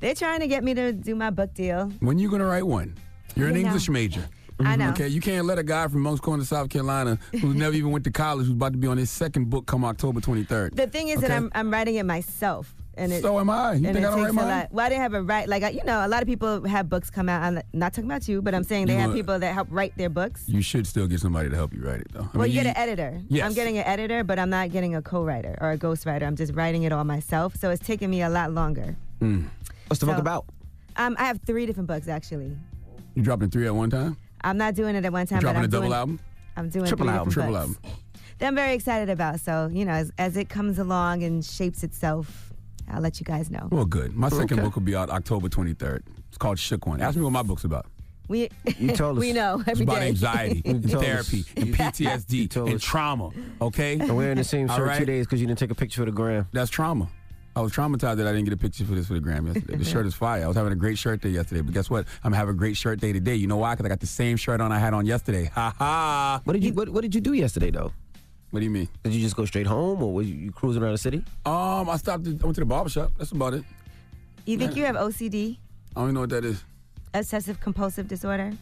They're trying to get me to do my book deal. When you going to write one? You're an English major. I know. Okay, you can't let a guy from Moncks Corner, South Carolina, who never even went to college, who's about to be on his second book come October 23rd. The thing is that I'm writing it myself. And so am I. You think I don't write mine? Well, I didn't have a right. Like, a lot of people have books come out. I'm not talking about you, but I'm saying they have people that help write their books. You should still get somebody to help you write it, though. You get an editor. Yes. I'm getting an editor, but I'm not getting a co-writer or a ghostwriter. I'm just writing it all myself. So it's taking me a lot longer. What's the book about? I have 3 different books, actually. You dropping 3 at one time? I'm not doing it at one time. You dropping a double album? I'm doing triple 3 album. different books that I'm very excited about. So, as it comes along and shapes itself, I'll let you guys know. Well, good. My second book will be out October 23rd. It's called Shook One. Ask me what my book's about. You told us. We know every it's about day. anxiety and therapy and PTSD and trauma, okay? And we're in the same shirt 2 days because you didn't take a picture for the gram. That's trauma. I was traumatized that I didn't get a picture for the gram yesterday. The shirt is fire. I was having a great shirt day yesterday, but guess what? I'm having a great shirt day today. You know why? Because I got the same shirt on I had on yesterday. Ha ha. What did you do yesterday, though? What do you mean? Did you just go straight home, or were you cruising around the city? I went to the barbershop. That's about it. You think you have OCD? I don't even know what that is. Obsessive compulsive disorder?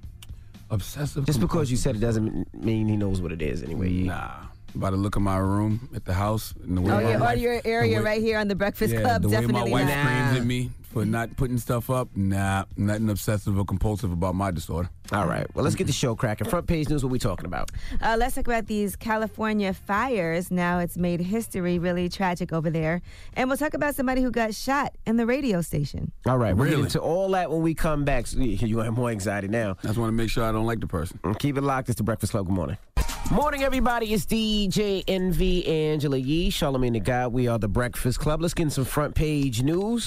Obsessive. Just because you said it doesn't mean he knows what it is anyway. Nah. By the look of my room at the house and the way your area right here on the Breakfast Club, the definitely way my wife not. screams at me for not putting stuff up, nothing obsessive or compulsive about my disorder. All right, well, let's get the show cracking. Front page news, what we talking about? Let's talk about these California fires. Now it's made history, really tragic over there. And we'll talk about somebody who got shot in the radio station. All right, we're getting to all that when we come back. So you have more anxiety now. I just want to make sure I don't like the person. Keep it locked. It's the Breakfast Club. Good morning. Morning, everybody. It's DJ NV, Angela Yee, Charlamagne the God. We are the Breakfast Club. Let's get in some front page news.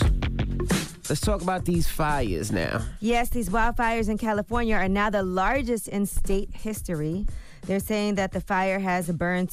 Let's talk about these fires now. Yes, these wildfires in California are now the largest in state history. They're saying that the fire has burned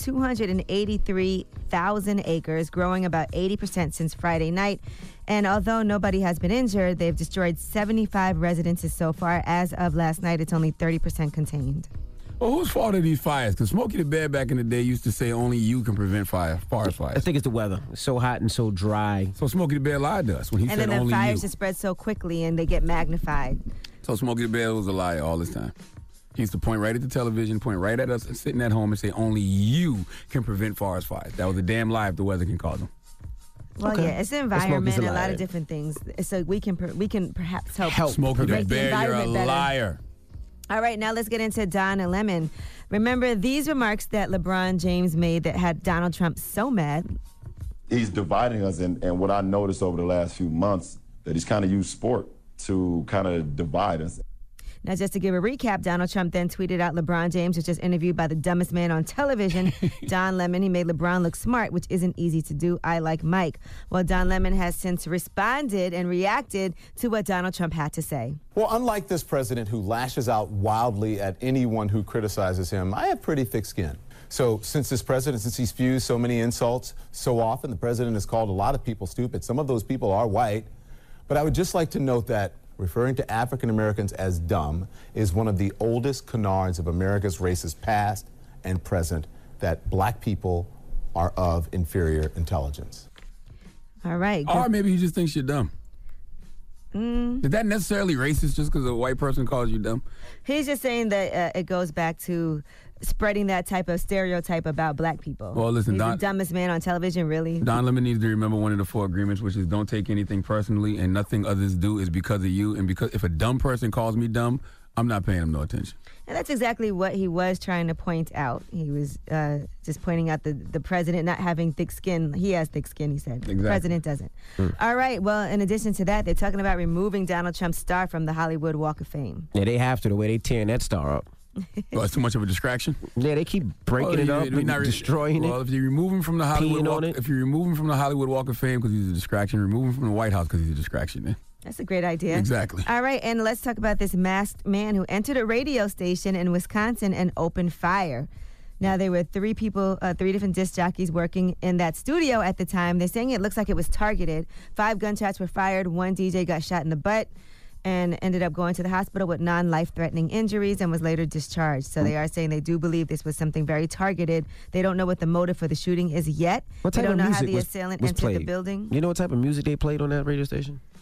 283,000 acres, growing about 80% since Friday night. And although nobody has been injured, they've destroyed 75 residences so far. As of last night, it's only 30% contained. Well, whose fault are these fires? Because Smokey the Bear back in the day used to say only you can prevent forest fires. I think it's the weather. It's so hot and so dry. So Smokey the Bear lied to us when he said only you. And then the fires just spread so quickly and they get magnified. So Smokey the Bear was a liar all this time. He used to point right at the television, point right at us sitting at home and say only you can prevent forest fires. That was a damn lie if the weather can cause them. Well, yeah, it's the environment, a lot of different things. So we can perhaps help Smokey the Bear, you're a better. liar. All right, now let's get into Don Lemon. Remember these remarks that LeBron James made that had Donald Trump so mad? He's dividing us, and what I noticed over the last few months, that he's kind of used sport to kind of divide us. Now, just to give a recap, Donald Trump then tweeted out LeBron James was just interviewed by the dumbest man on television, Don Lemon. He made LeBron look smart, which isn't easy to do. I like Mike. Well, Don Lemon has since responded and reacted to what Donald Trump had to say. Well, unlike this president who lashes out wildly at anyone who criticizes him, I have pretty thick skin. So since he's spews so many insults so often, the president has called a lot of people stupid. Some of those people are white. But I would just like to note that referring to African Americans as dumb is one of the oldest canards of America's racist past and present, that black people are of inferior intelligence. All right. Or maybe he just thinks you're dumb. Is that necessarily racist just because a white person calls you dumb? He's just saying that it goes back to spreading that type of stereotype about black people. Well, listen, he's the dumbest man on television, really. Don Lemon needs to remember one of the 4 agreements, which is don't take anything personally, and nothing others do is because of you. And because if a dumb person calls me dumb, I'm not paying him no attention. And that's exactly what he was trying to point out. He was just pointing out the president not having thick skin. He has thick skin, he said. Exactly. The president doesn't. All right, well, in addition to that, they're talking about removing Donald Trump's star from the Hollywood Walk of Fame. Yeah, they have to, the way they tearing that star up. Well, it's too much of a distraction. Yeah, they keep breaking it up, destroying it. Well, if you remove him from the Hollywood Walk of Fame because he's a distraction, remove him from the White House because he's a distraction. Then. That's a great idea. Exactly. All right, and let's talk about this masked man who entered a radio station in Wisconsin and opened fire. Now, there were 3 people, 3 different disc jockeys working in that studio at the time. They're saying it looks like it was targeted. 5 gunshots were fired. 1 DJ got shot in the butt and ended up going to the hospital with non-life-threatening injuries and was later discharged. So they are saying they do believe this was something very targeted. They don't know what the motive for the shooting is yet. What type they don't of know how music the assailant entered the building. You know what type of music they played on that radio station?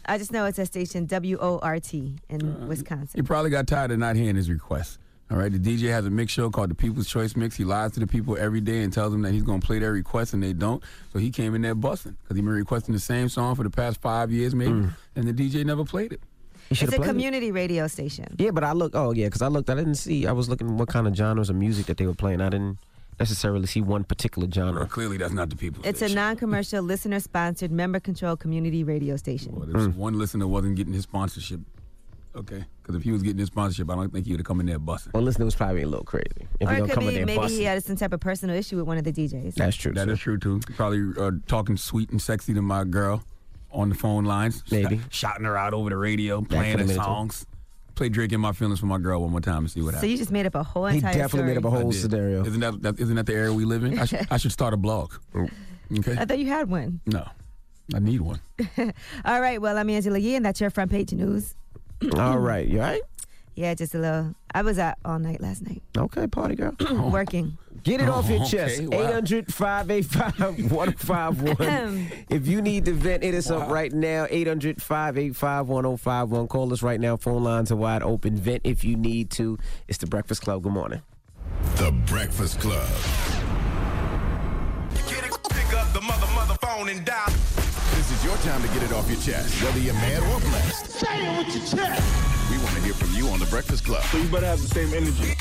I just know it's a station, WORT, in Wisconsin. He probably got tired of not hearing his requests. All right, the DJ has a mix show called the People's Choice Mix. He lies to the people every day and tells them that he's going to play their requests, and they don't. So he came in there busting because he's been requesting the same song for the past 5 years maybe, and the DJ never played it. It's a community radio station. Yeah, but I looked. Oh, yeah, because I didn't see. I was looking what kind of genres of music that they were playing. I didn't necessarily see one particular genre. Well, clearly, that's not the People's It's station. a non-commercial, listener-sponsored, member-controlled community radio station. Well, there's one listener wasn't getting his sponsorship. Okay, because if he was getting his sponsorship, I don't think he would have come in there busting. Well, listener was probably a little crazy. If Or he it don't could come in be there maybe busting. he had some type of personal issue with one of the DJs. That's true. That is true, too. Probably talking sweet and sexy to my girl on the phone lines. Maybe. Shouting her out over the radio, playing her songs. Play Drake in My Feelings for my girl one more time and see what happens. So you just made up a whole He entire definitely story. made up a whole scenario. Isn't that the era we live in? I should start a blog. Okay. I thought you had one. No, I need one. All right, well, I'm Angela Yee, and that's your front page news. All right, you all right? Yeah, just a little. I was out all night last night. Okay, party girl. Working. Get it off your Okay, chest. wow. 800-585-1051. If you need to vent, hit us up right now. 800-585-1051. Call us right now. Phone lines are wide open. Vent if you need to. It's The Breakfast Club. Good morning. The Breakfast Club. Pick up the mother phone and dial. This is your time to get it off your chest, whether you're mad or blessed. Say it with your chest. We want to hear from you on The Breakfast Club. So you better have the same energy.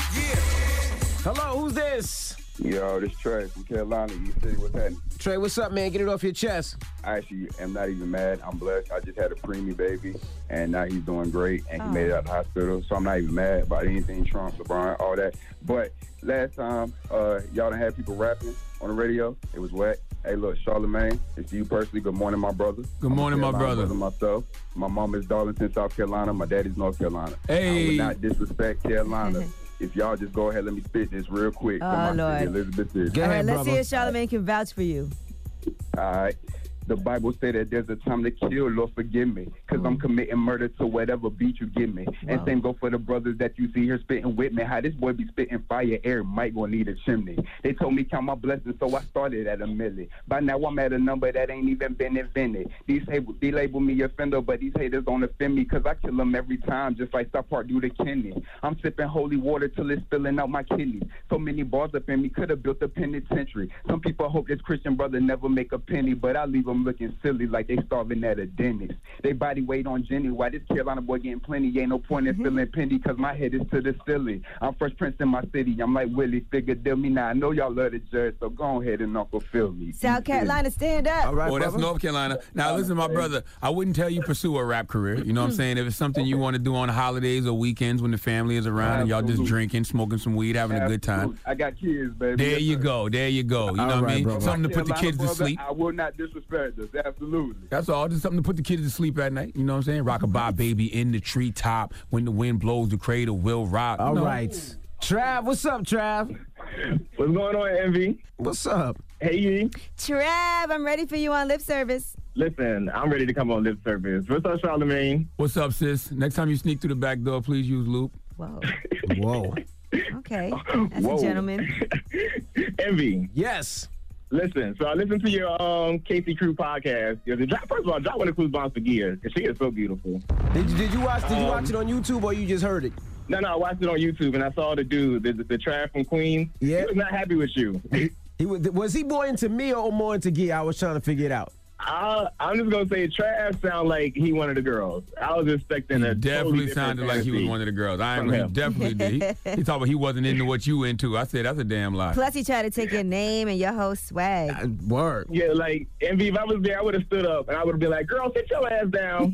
Hello, who's this? Yo, this Trey from Carolina. You see what's happening? Trey, what's up, man? Get it off your chest. I actually am not even mad. I'm blessed. I just had a preemie baby, and now he's doing great, and he made it out of the hospital. So I'm not even mad about anything, Trump, LeBron, all that. But last time, y'all done had people rapping on the radio. It was wet. Hey, look, Charlamagne, it's you personally. Good morning, my brother. Good morning, my brother. Myself. My mom is Darlington, South Carolina. My daddy's North Carolina. Hey. I would not disrespect Carolina. If y'all just go ahead, let me spit this real quick. Oh, Lord. Elizabeth is. All right, let's see if Charlamagne can vouch for you. All right. The Bible said that there's a time to kill, Lord forgive me, because I'm committing murder to whatever beat you give me. And same go for the brothers that you see here spitting with me. How this boy be spitting fire, air might gonna need a chimney. They told me count my blessings, so I started at 1 million. By now I'm at a number that ain't even been invented. They label me offender, but these haters don't offend me, because I kill them every time, just like South Park do to Kenny. I'm sipping holy water till it's spilling out my kidneys. So many bars up in me, could have built a penitentiary. Some people hope this Christian brother never make a penny, but I leave them looking silly like they starving at a dentist. They body weight on Jenny. Why this Carolina boy getting plenty? Ain't no point in feeling penny, cause my head is to the ceiling. I'm Fresh Prince in my city. I'm like Willie, figure deal me now. I know y'all love the judge, so go ahead and Uncle Phil me. South Carolina, stand up. All right, Well, that's North Carolina. Now, listen, my brother, I wouldn't tell you pursue a rap career. You know what I'm saying? If it's something you want to do on holidays or weekends when the family is around and y'all just drinking, smoking some weed, having a good time. I got kids, baby. There you go. There you go. You know what I mean? brother. Something to put the kids to Brother, sleep. I will not disrespect this. Absolutely. That's all. Just something to put the kids to sleep at night. You know what I'm saying? Rock-a-bye baby in the treetop. When the wind blows, the cradle will rock. All right. Trav, what's up, Trav? What's going on, Envy? What's up? Hey, Yee. Trav, I'm ready for you on lip service. Listen, I'm ready to come on lip service. What's up, Charlamagne? What's up, sis? Next time you sneak through the back door, please use lube. Whoa. Whoa. Okay. That's a gentleman. Envy. Yes. Listen, so I listened to your Casey Crew podcast. First of all, drop one of Clues Bombs for Gia, because she is so beautiful. Did you watch it on YouTube or you just heard it? No, I watched it on YouTube, and I saw the dude, the Trav from Queens. Yeah. He was not happy with you. Was he more into me or more into Gia? I was trying to figure it out. I'm just going to say Trav sounded like he wanted the girls. I was expecting a Definitely totally sounded like he was one of the girls. He definitely did. He talked about he wasn't into what you into. I said, that's a damn lie. Plus, he tried to take your name and your whole swag. Word. Yeah, like, Envy, if I was there, I would have stood up and I would have been like, girl, sit your ass down.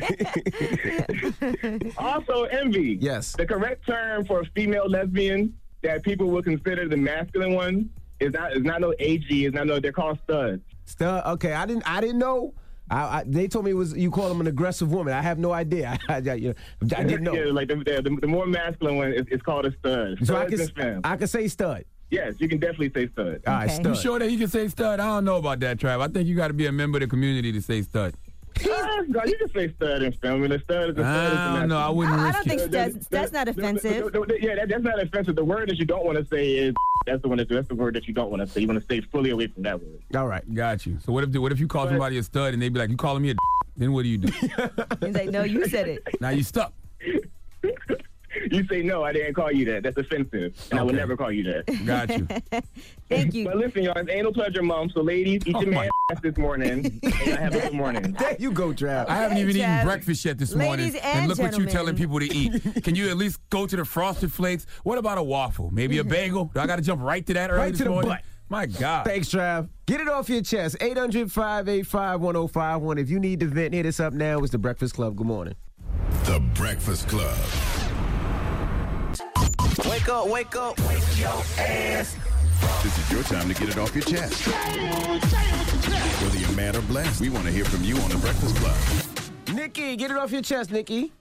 Also, Envy. Yes. The correct term for a female lesbian that people would consider the masculine one is not no AG, it's not no, they're called studs. Stud. Okay, I didn't know. They told me you call them an aggressive woman. I have no idea. I didn't know. Yeah, like the more masculine one is called a stud. So I can say stud. Yes, you can definitely say stud. All right, Okay. stud. You sure that he can say stud? I don't know about that, Trav. I think you got to be a member of the community to say stud. God, you can say stud and film. I mean, a stud is a stud. I don't know. I wouldn't I risk don't think it. that's not offensive. Yeah, that's not offensive. The word that you don't want to say is that's the word that you don't want to say. You want to stay fully away from that word. All right. Got you. So what if you call somebody a stud and they be like, you calling me a Then what do you do? He's like, no, you said it. Now you stuck. You say, no, I didn't call you that. That's offensive. And I would never call you that. Got you. Thank you. But listen, y'all, it's Anal Pleasure Month. So, ladies, eat your man ass this morning. And have a good morning. There you go, Trav. I haven't even Trav. eaten breakfast yet this morning. Ladies and look what you're gentlemen. telling people to eat. Can you at least go to the Frosted Flakes? What about a waffle? Maybe a bagel? Do I got to jump right to that early Right this to the morning? butt. My God. Thanks, Trav. Get it off your chest. 800-585-1051. If you need to vent, hit us up now. It's The Breakfast Club. Good morning. The Breakfast Club. Wake up, wake up. Wake your ass. This is your time to get it off your chest. Whether you're mad or blessed, we want to hear from you on The Breakfast Club. Nikki, get it off your chest, Nikki.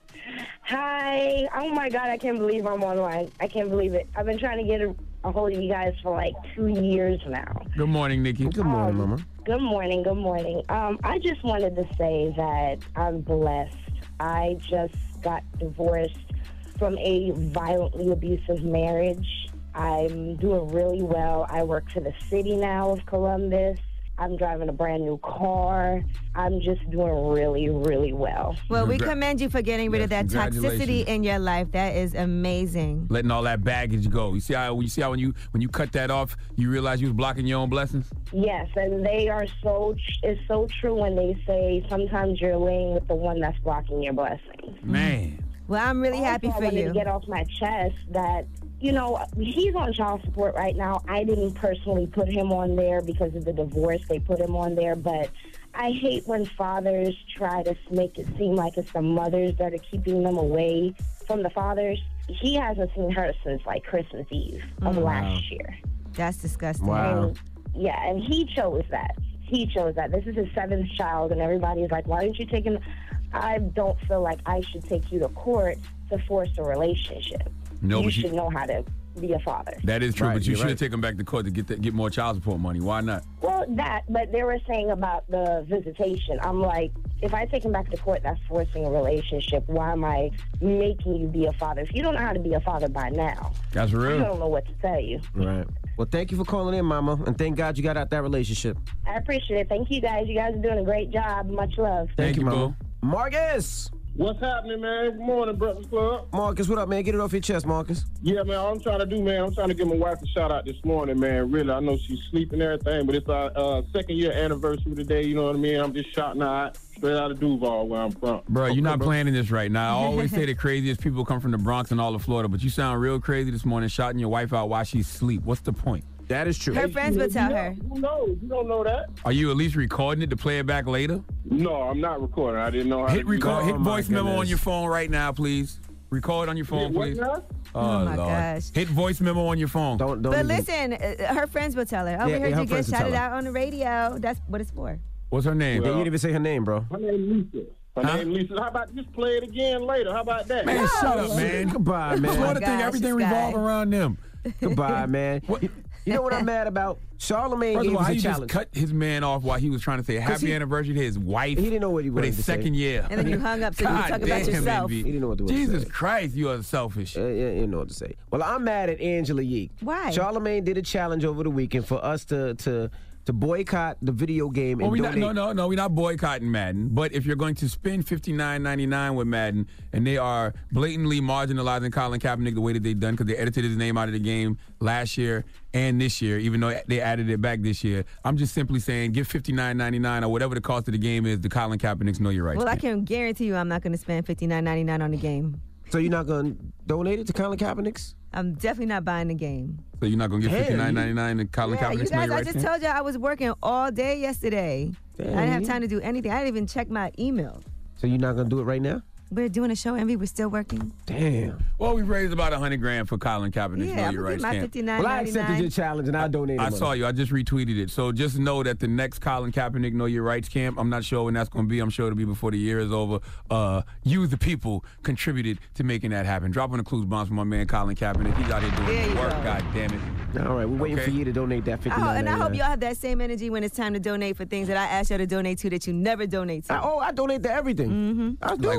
Hi. Oh, my God. I can't believe I'm online. I can't believe it. I've been trying to get a hold of you guys for like 2 years now. Good morning, Nikki. Good morning, Mama. Good morning. Good morning. I just wanted to say that I'm blessed. I just got divorced from a violently abusive marriage. I'm doing really well. I work for the city now of Columbus. I'm driving a brand new car. I'm just doing really, really well. Well, we commend you for getting rid of that congratulations. toxicity in your life. That is amazing. Letting all that baggage go. You see how when you cut that off, you realize you was blocking your own blessings? Yes, and they are it's so true when they say sometimes you're laying with the one that's blocking your blessings. Man. Well, I'm really happy Also, for I wanted you. to get off my chest that, you know, he's on child support right now. I didn't personally put him on there because of the divorce. They put him on there, but I hate when fathers try to make it seem like it's the mothers that are keeping them away from the fathers. He hasn't seen her since, like, Christmas Eve of last year. That's disgusting. Wow. And he chose that. He chose that. This is his 7th child, and everybody's like, why didn't you take him? I don't feel like I should take you to court to force a relationship. No, you but should know how to be a father. That is true, Right, but you you're should have right. taken him back to court to get more child support money. Why not? Well, but they were saying about the visitation. I'm like, if I take him back to court, that's forcing a relationship. Why am I making you be a father? If you don't know how to be a father by now, That's I real. don't know what to tell you. Right. Well, thank you for calling in, Mama, and thank God you got out that relationship. I appreciate it. Thank you, guys. You guys are doing a great job. Much love. Thank you, Mama. boo. Marcus. What's happening, man? Good morning, Breakfast Club. Marcus, what up, man? Get it off your chest, Marcus. Yeah, man, all I'm trying to do, man, I'm trying to give my wife a shout out this morning, man. Really, I know she's sleeping and everything, but it's our 2nd year anniversary today, you know what I mean? I'm just shouting her out straight out of Duval, where I'm from. Bro, you're not bro. planning this right now. I always say the craziest people come from the Bronx and all of Florida, but you sound real crazy this morning shouting your wife out while she's asleep. What's the point? That is true. Her friends would tell her. Who knows? You don't know that. Are you at least recording it to play it back later? No, I'm not recording. I didn't know how Hit to do record. that. Hit Oh, my voice memo on goodness. your phone right now, please. Record on your phone, Hit what please. now? Oh, my Lord. gosh. Hit voice memo on your phone. Don't But even- listen, her friends will tell her. Oh, Yeah, we heard yeah, her you get friends will shouted tell her. out on the radio. That's what it's for. What's her name? You didn't even say her name, bro. Her name Lisa. Her name Lisa. How about just play it again later? How about that? Man, shut up, man. Goodbye, man. Florida gosh, think everything this guy. revolves around them. Goodbye, man. You know what I'm mad about? Charlamagne First gave of all, us how a you just challenge. cut his man off while he was trying to say happy he- anniversary to his wife? He didn't know what he for wanted his to say. second year. And then you hung up so you could God talk about damn, yourself. MV. He didn't know what to Jesus say. Christ, you are selfish. Yeah, you know what to say. Well, I'm mad at Angela Yee. Why? Charlamagne did a challenge over the weekend for us to boycott the video game and Well, donate. we're not boycotting Madden. But if you're going to spend $59.99 with Madden, and they are blatantly marginalizing Colin Kaepernick the way that they've done because they edited his name out of the game last year and this year, even though they added it back this year, I'm just simply saying give $59.99 or whatever the cost of the game is to Colin Kaepernick's Know Your Rights. Well, I game. can guarantee you I'm not going to spend $59.99 on the game. So you're not going to donate it to Colin Kaepernick's? I'm definitely not buying the game. So you're not going to give Damn. $59.99 to Colin Yeah, you Kaepernick's Know guys, Your I Rights just game? told you I was working all day yesterday. I didn't have Damn. time to do anything. I didn't even check my email. So you're not going to do it right now? We're doing a show, Envy. We're still working. Damn. Well, we raised about $100,000 for Colin Kaepernick's Yeah, Know I'm Your going to Rights get my camp. $59.99. Well, I accepted your challenge and I'll donate it. I saw you. I just retweeted it. So just know that the next Colin Kaepernick Know Your Rights camp, I'm not sure when that's going to be. I'm sure it'll be before the year is over. You, the people, contributed to making that happen. Dropping the clues bombs for my man Colin Kaepernick. He's out here There doing you the work. go. God damn it. All right, we're waiting for you to donate that $59.99. And I hope y'all have that same energy when it's time to donate for things that I asked y'all to donate to that you never donate to. I donate to everything. I do. Like what?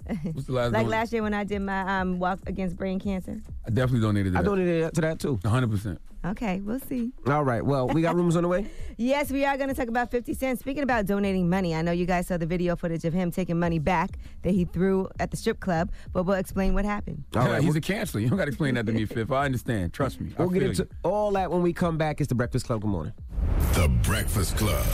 What's the last Like one? last year when I did my walk against brain cancer. I definitely donated to that. I donated to that too. 100%. Okay, we'll see. All right. Well, we got rumors on the way? Yes, we are going to talk about 50 Cent. Speaking about donating money, I know you guys saw the video footage of him taking money back that he threw at the strip club, but we'll explain what happened. All right, he's a canceler. You don't got to explain that to me, Fifth. I understand. Trust me. We'll get into all that when we come back. It's The Breakfast Club. Good morning. The Breakfast Club.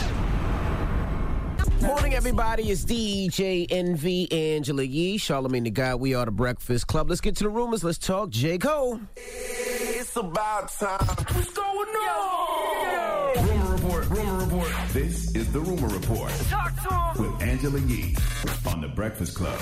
Morning, everybody. It's DJ NV, Angela Yee, Charlamagne the God. We are The Breakfast Club. Let's get to the rumors. Let's talk J. Cole. It's about time. What's going on? Rumor Report. Rumor Report. This is the Rumor Report. Talk to him. With Angela Yee on The Breakfast Club.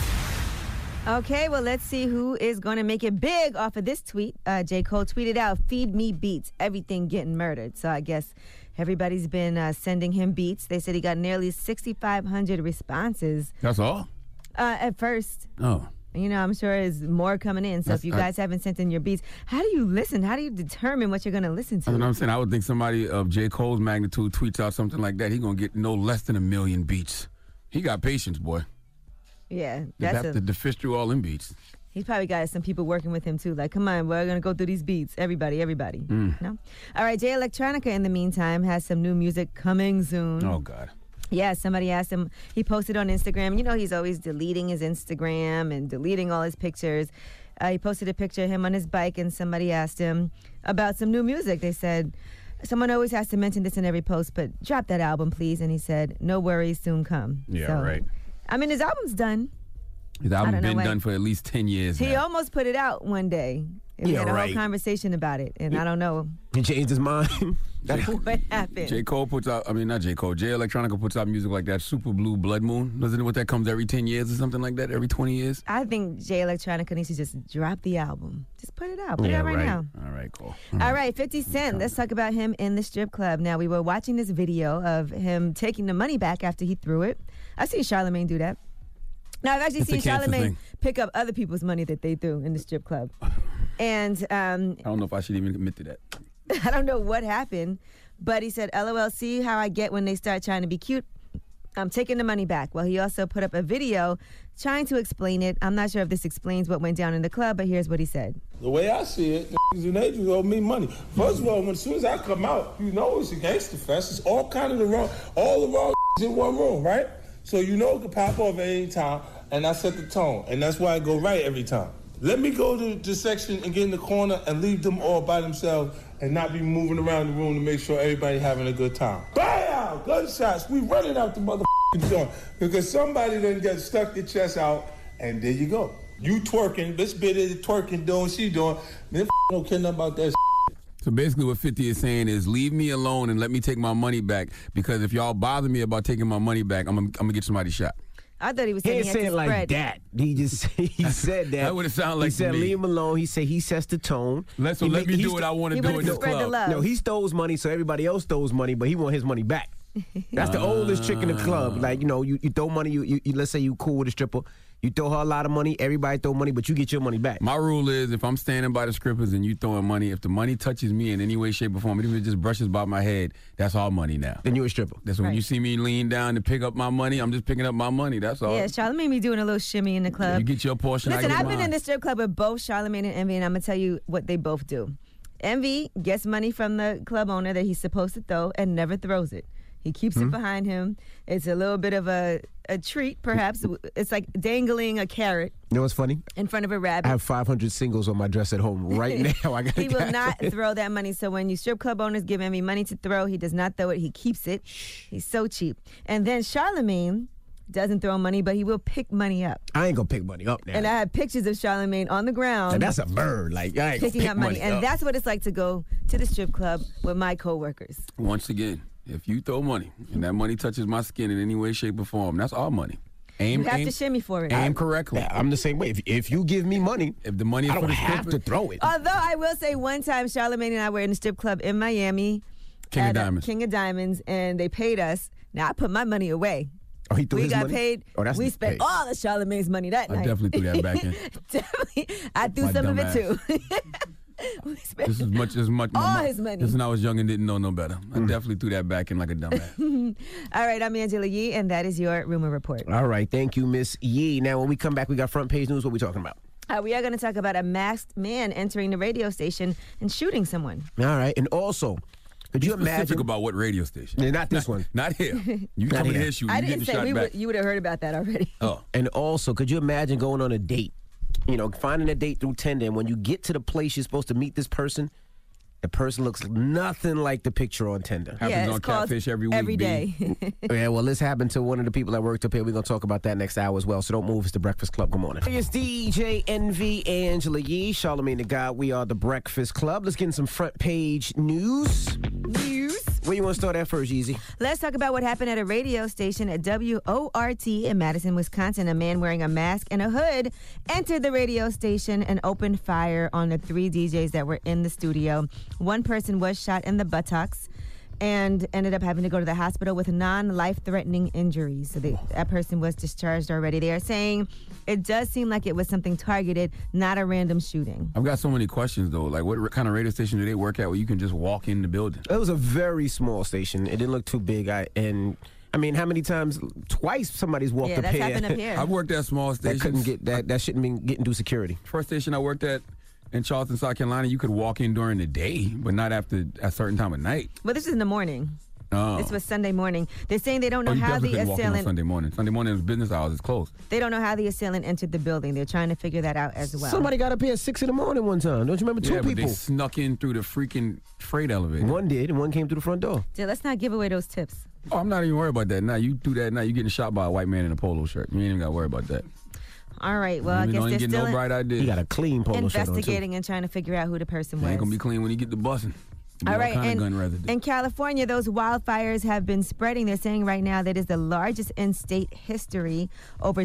Okay, well, let's see who is going to make it big off of this tweet. J. Cole tweeted out, "Feed me beats, everything getting murdered." So I guess everybody's been sending him beats. They said he got nearly 6,500 responses. That's all? At first. Oh. You know, I'm sure there's more coming in. So if you guys haven't sent in your beats, how do you listen? How do you determine what you're going to listen to? That's what I'm saying. I would think somebody of J. Cole's magnitude tweets out something like that. He's going to get no less than 1 million beats. He got patience, boy. Yeah. You have to fish through all them beats. He's probably got some people working with him, too. Like, come on, we're going to go through these beats. Everybody. No? All right, Jay Electronica, in the meantime, has some new music coming soon. Oh, God. Yeah, somebody asked him. He posted on Instagram. You know, he's always deleting his Instagram and deleting all his pictures. He posted a picture of him on his bike, and somebody asked him about some new music. They said, someone always has to mention this in every post, but drop that album, please. And he said, no worries, soon come. Yeah, right. I mean, his album's done. His album's been done for at least 10 years He now. almost put it out one day. And we had a whole conversation about it, and I don't know. He changed his mind. What happened? J. Cole puts out, not J. Cole, Jay Electronica puts out music like that, Super Blue Blood Moon. Isn't it what that comes every 10 years or something like that, every 20 years? I think Jay Electronica needs to just drop the album. Just put it out. Put it out right now. All right, cool. All right, 50 Cent. Let's talk about him in the strip club. Now, we were watching this video of him taking the money back after he threw it. I've seen Charlamagne do that. Now, I've actually seen Charlamagne pick up other people's money that they threw in the strip club. And I don't know if I should even admit to that. I don't know what happened, but he said, LOL, see how I get when they start trying to be cute? I'm taking the money back. Well, he also put up a video trying to explain it. I'm not sure if this explains what went down in the club, but here's what he said. The way I see it, and agents owe me money. First of all, as soon as I come out, you know it's a gangster fest. It's all the wrong in one room, right? So you know it could pop off at any time, and I set the tone, and that's why I go right every time. Let me go to the section and get in the corner and leave them all by themselves and not be moving around the room to make sure everybody having a good time. Bam! Gunshots. We running out the motherfucking joint because somebody done got stuck their chest out, and there you go. You twerking, this bit is twerking, doing what she doing. Then don't care nothing about that. So basically what 50 is saying is leave me alone and let me take my money back, because if y'all bother me about taking my money back, I'm gonna get somebody shot. I thought he was saying he had to like spread. that. He said that. That would have sounded like he said to me. leave him alone. He said he sets the tone. Let me do what I want to do in the club. No, he stole his money, so everybody else stole his money, but he want his money back. That's the oldest trick in the club. Like, you know, you throw money, you let's say you cool with a stripper, you throw her a lot of money, everybody throw money, but you get your money back. My rule is if I'm standing by the strippers and you throwing money, if the money touches me in any way, shape, or form, even if it just brushes by my head, that's all money now. Then you a stripper. That's when you see me lean down to pick up my money, I'm just picking up my money. That's all. Yeah, Charlamagne be doing a little shimmy in the club. You get your portion. Listen, I get I've been mine. in the strip club with both Charlamagne and Envy, and I'm going to tell you what they both do. Envy gets money from the club owner that he's supposed to throw and never throws it. He keeps it behind him. It's a little bit of a treat, perhaps. It's like dangling a carrot. You know what's funny? In front of a rabbit. I have 500 singles on my dress at home right now. I got. He will not throw that money. So when you strip club owners give Envy money to throw, he does not throw it. He keeps it. He's so cheap. And then Charlamagne doesn't throw money, but he will pick money up. I ain't gonna pick money up now. And I have pictures of Charlamagne on the ground. And that's a bird. Like, I ain't picking gonna pick up money. And up. that's what it's like to go to the strip club with my coworkers. Once again, if you throw money and that money touches my skin in any way, shape, or form, that's all money. You have to shimmy for it. Aim correctly. I'm the same way. If you give me money, if the money is I don't for the have stripper, to throw it. Although I will say one time Charlamagne and I were in a strip club in Miami. King of Diamonds. King of Diamonds, and they paid us. Now I put my money away. Oh, he threw we his got money? paid. Oh, that's we spent all of Charlamagne's money that I night. definitely threw that back in. Definitely. I threw My some of dumb it too. This is much all his money. This is when I was young and didn't know no better. I definitely threw that back in like a dumbass. All right, I'm Angela Yee, and that is your rumor report. All right, thank you, Miss Yee. Now, when we come back, we got front page news. What we talking about? We are going to talk about a masked man entering the radio station and shooting someone. All right, and also, could you imagine Specific about what radio station? Yeah, not this one. Not here. You Not coming here. here shooting? I You didn't getting say shot back. you would have heard about that already. Oh, And also, could you imagine going on a date? You know, finding a date through Tinder, and when you get to the place you're supposed to meet this person, the person looks nothing like the picture on Tinder. happens on Catfish every week. Every B. day. Yeah, well, this happened to one of the people that worked up here. We're going to talk about that next hour as well, so don't move. It's The Breakfast Club. Good morning. It's DJ NV, Angela Yee, Charlamagne the God. We are The Breakfast Club. Let's get in some front page news. Where you want to start at first, Yeezy? Let's talk about what happened at a radio station at WORT in Madison, Wisconsin. A man wearing a mask and a hood entered the radio station and opened fire on the 3 DJs that were in the studio. One person was shot in the buttocks and ended up having to go to the hospital with non-life-threatening injuries. So that person was discharged already. They are saying it does seem like it was something targeted, not a random shooting. I've got so many questions, though. Like, what kind of radio station do they work at where you can just walk in the building? It was a very small station. It didn't look too big. I mean, how many times? Twice somebody's walked up that's here. happened up here. I've worked at small stations. That couldn't get that shouldn't be getting through security. First station I worked at in Charleston, South Carolina, you could walk in during the day, but not after a certain time of night. Well, this is in the morning. Oh. This was Sunday morning. They're saying they don't know you how definitely the couldn't walk in on assailant. Sunday morning. Sunday morning is business hours. It's closed. They don't know how the assailant entered the building. They're trying to figure that out as well. Somebody got up here at 6 in the morning one time. Don't you remember two Yeah, but people? they snuck in through the freaking freight elevator. One did, and one came through the front door. So let's not give away those tips. Oh, I'm not even worried about that. Now you do that. Now you getting shot by a white man in a polo shirt. You ain't even got to worry about that. All right. Well, I guess don't they're get still no bright idea. He got a clean polo shirt on, too. investigating and trying to figure out who the person It was. ain't gonna be clean when you get the busing. All right, kind of gun residue. in California, those wildfires have been spreading. They're saying right now that is the largest in state history, over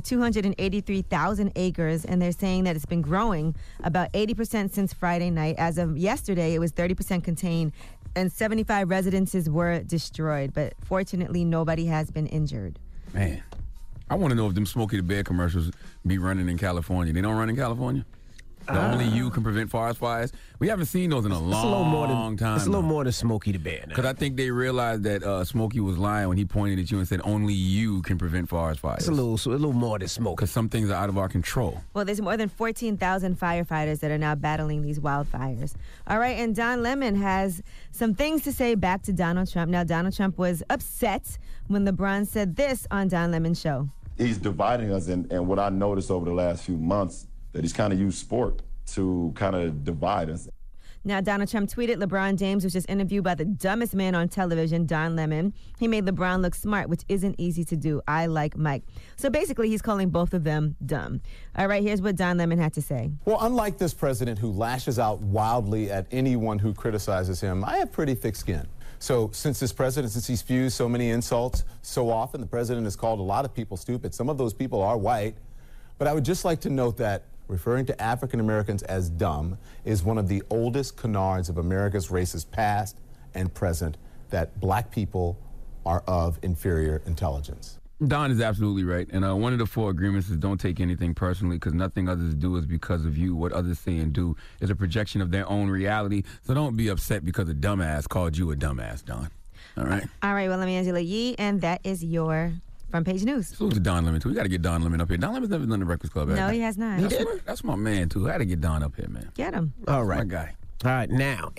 283,000 acres, and they're saying that it's been growing about 80% since Friday night. As of yesterday, it was 30% contained, and 75 residences were destroyed, but fortunately, nobody has been injured. Man, I want to know if them Smokey the Bear commercials be running in California. They don't run in California? The only you can prevent forest fires? We haven't seen those in a long time. It's a little more than Smokey the Bear now. Because I think they realized that Smokey was lying when he pointed at you and said only you can prevent forest fires. It's a little more than Smokey. Because some things are out of our control. Well, there's more than 14,000 firefighters that are now battling these wildfires. All right, and Don Lemon has some things to say back to Donald Trump. Now, Donald Trump was upset when LeBron said this on Don Lemon's show. He's dividing us, and what I noticed over the last few months, that he's kind of used sport to kind of divide us. Now, Donald Trump tweeted LeBron James was just interviewed by the dumbest man on television, Don Lemon. He made LeBron look smart, which isn't easy to do. I like Mike. So basically, he's calling both of them dumb. All right, here's what Don Lemon had to say. Well, unlike this president who lashes out wildly at anyone who criticizes him, I have pretty thick skin. So since this president, since he's spewed so many insults so often, the president has called a lot of people stupid. Some of those people are white. But I would just like to note that referring to African Americans as dumb is one of the oldest canards of America's racist past and present, that black people are of inferior intelligence. Don is absolutely right. And one of the 4 agreements is don't take anything personally, because nothing others do is because of you. What others say and do is a projection of their own reality. So don't be upset because a dumbass called you a dumbass, Don. All right? All right, well, I'm Angela Yee, and that is your front page news. Salute to Don Lemon, too. We got to get Don Lemon up here. Don Lemon's never done the Breakfast Club. No, he has not. That's my man, too. I got to get Don up here, man. Get him. All right. My guy. All right, now,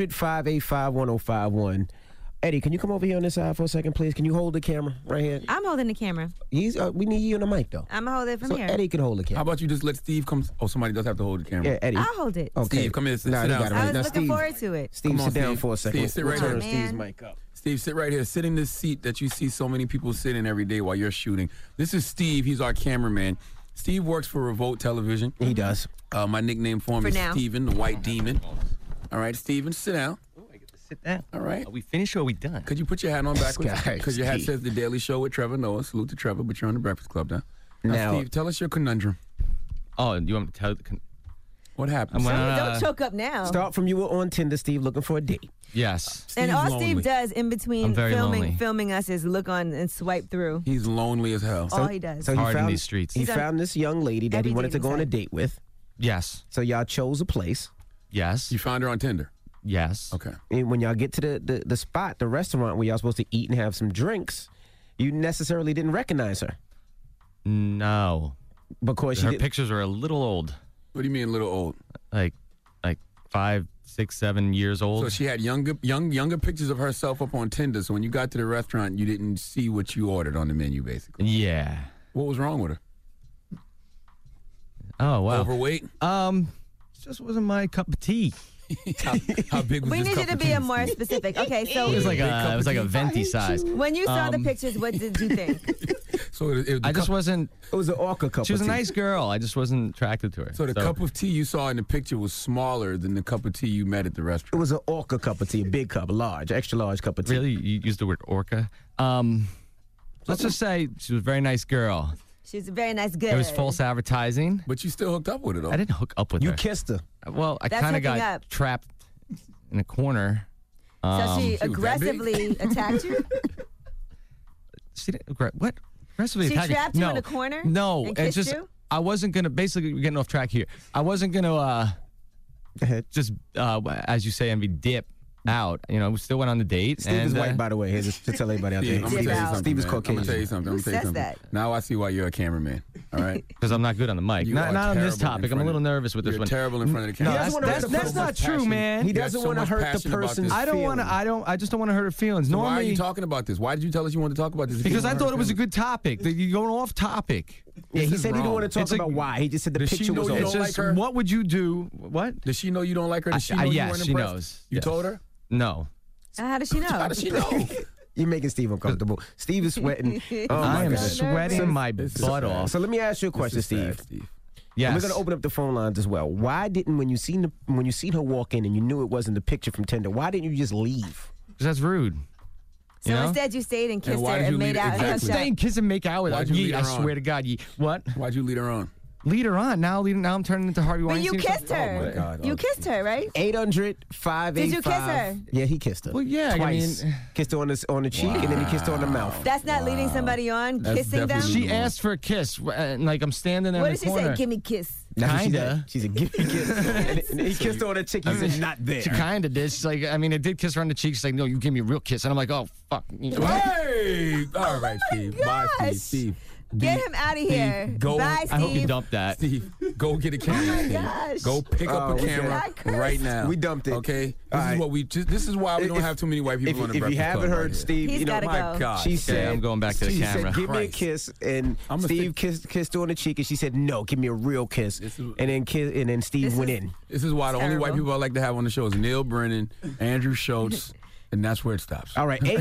800-585-1051. Eddie, can you come over here on this side for a second, please? Can you hold the camera right here? I'm holding the camera. We need you on the mic, though. I'm going to hold it from So here. Eddie can hold the camera. How about you just let Steve come? Oh, somebody does have to hold the camera. Yeah, Eddie. I'll hold it. Okay. Steve, come here. Sit Nah, down. you got it right. I was Now, looking Steve, forward to it. Steve, Come on, sit down Steve. for a second. Steve, sit right We'll here. turn Steve's mic up. Steve, sit right here. Sit in this seat that you see so many people sit in every day while you're shooting. This is Steve. He's our cameraman. Steve works for Revolt Television. He does. My nickname for him is now. Steven, the White Demon. All right, Steven, sit down. Sit down. All right. Are we finished or are we done? Could you put your hat on backwards? guy, Because your hat Steve. says The Daily Show with Trevor Noah. Salute to Trevor, but you're on the Breakfast Club now. Now, Steve, tell us your conundrum. Oh, you want me to tell? What happened? Don't choke up now. Start from you were on Tinder, Steve, looking for a date. Yes. And all lonely. Steve does in between I'm very lonely. filming us is look on and swipe through. He's lonely as hell. All he does. So he Hard in found these streets. He He's on found this young lady that he every wanted to dating go on a site. date with. Yes. So y'all chose a place. Yes. You found her on Tinder? Yes. Okay. And when y'all get to the spot, the restaurant where y'all supposed to eat and have some drinks, you necessarily didn't recognize her. No. Because her pictures are a little old. What do you mean a little old? Like 5, 6, 7 years old. So she had younger pictures of herself up on Tinder. So when you got to the restaurant, you didn't see what you ordered on the menu, basically. Yeah. What was wrong with her? Oh, wow. Overweight? It just wasn't my cup of tea. How big was We this need cup you to of be tea? more specific. Okay, so It was like a venti size. when you saw the pictures, what did you think? So I just wasn't. It was an orca cup. She was of a tea. nice girl. I just wasn't attracted to her. So the cup of tea you saw in the picture was smaller than the cup of tea you met at the It restaurant. was an orca cup of tea, a big cup, a large, extra large cup of tea. Really, you used the word orca. Let's just say she was a very nice girl. She's a very nice girl. It was false advertising. But you still hooked up with her, though. I didn't hook up with her. You kissed her. Well, I That's kind of hooking got up. trapped in a corner. So she was that aggressively attacked you? She didn't, what? Aggressively She attacking? trapped you No. in a corner No, and it's kissed just you? I wasn't gonna. Basically, we're getting off track here. I wasn't gonna just as you say, Envy, dip out. You know, we still went on the date. Steve is and, white, by the way. Just to tell everybody out Steve, there. I'm gonna tell you something. Steve is man. I'm Caucasian. gonna tell you something. Who says that? Now I see why you're a cameraman. All right. because I'm not good on the mic. You Not are on this terrible in topic. I'm a front little of- nervous with this You're one. terrible in front of the No, camera. doesn't wanna hurt the that's person's not true, passion. man. He You got doesn't so want to much hurt the passion about person's this. I don't want to. I just don't want to hurt her feelings. So why are Normally, you talking about this? Why did you tell us you wanted to talk about this? if you because don't I wanna thought hurt it was a feelings? good topic. That you're going off topic. Yeah, he This is said he didn't wrong. want to talk It's a- about why. He just said the Does she picture know was you off. don't It's like just her? what would you do? What? Does she know you don't like her? Does she know you yes, weren't she impressed? knows. You Yes. told her? No. How does she know? How does she know? You're making Steve uncomfortable. Steve is sweating. Oh I my am God. sweating my butt off. So let me ask you a question, This is Steve. sad, Steve. Yes. And we're gonna open up the phone lines as well. Why didn't when you seen her walk in and you knew it wasn't the picture from Tinder? Why didn't you just leave? Because that's rude. So You know? instead you stayed and kissed why her did and you made leave- out and exactly. hooked Stay and kiss and make out with her. Why'd you lead I her swear on? to God. What? Why'd you lead her on? Lead her on. Now I'm turning into Harvey But Weinstein. you kissed her. Oh, my God. You Oh, kissed her, right? 800-585. Did you kiss her? Yeah, he kissed her. Well, yeah, I Twice. mean- Kissed her on the cheek and then he kissed her on the mouth. That's not leading somebody on, That's kissing them? definitely- She asked for a kiss. And like I'm standing there What in did the she corner. say? Give me a kiss. That's what she Kinda. said. She said, give me a kiss. and he kissed her on the cheek. He said, not there. She kind of did. She's like, I mean, I did kiss her on the cheek. She's like, no, you give me a real kiss. And I'm like, oh, fuck. Hey! All right, Steve. Bye, gosh. Steve. Get him out of here. go- Bye, I hope you Steve. dumped that. Steve, go get a camera. Oh my Steve. gosh. Go pick up a we camera did. right now. We dumped it. Okay. All This is right. what we. This is why we don't have too many white people on the If you Breakfast haven't Club heard right here. Steve, He's you know, gotta My go. God. she said, I'm going back to the she camera. said, give me a Christ. kiss, and I'ma Steve kissed her on the cheek, and she said, no, give me a real kiss, This is- and then Steve went in. This is why the only white Terrible. people I like to have on the show is Neil Brennan, Andrew Schultz, and that's where it stops. All right,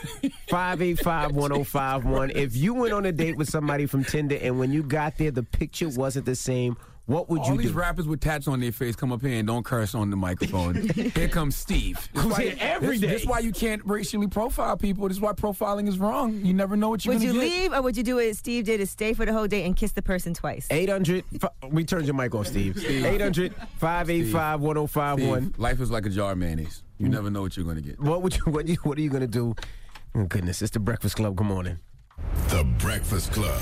800-585-1051. If you went on a date with somebody from Tinder and when you got there, the picture wasn't the same, what would All you these do? rappers with tats on their face come up here and don't curse on the microphone. Here comes Steve. Who's here every day. This is why you can't racially profile people. This is why profiling is wrong. You never know what you're Would going you to get. leave or would you do what Steve did is stay for the whole date and kiss the person twice? 800, we turned your mic off, Steve. 800-585-1051. Steve, life is like a jar of mayonnaise. You never know what you're going to get. What are you going to do? Oh, goodness, it's the Breakfast Club. Good morning. The Breakfast Club.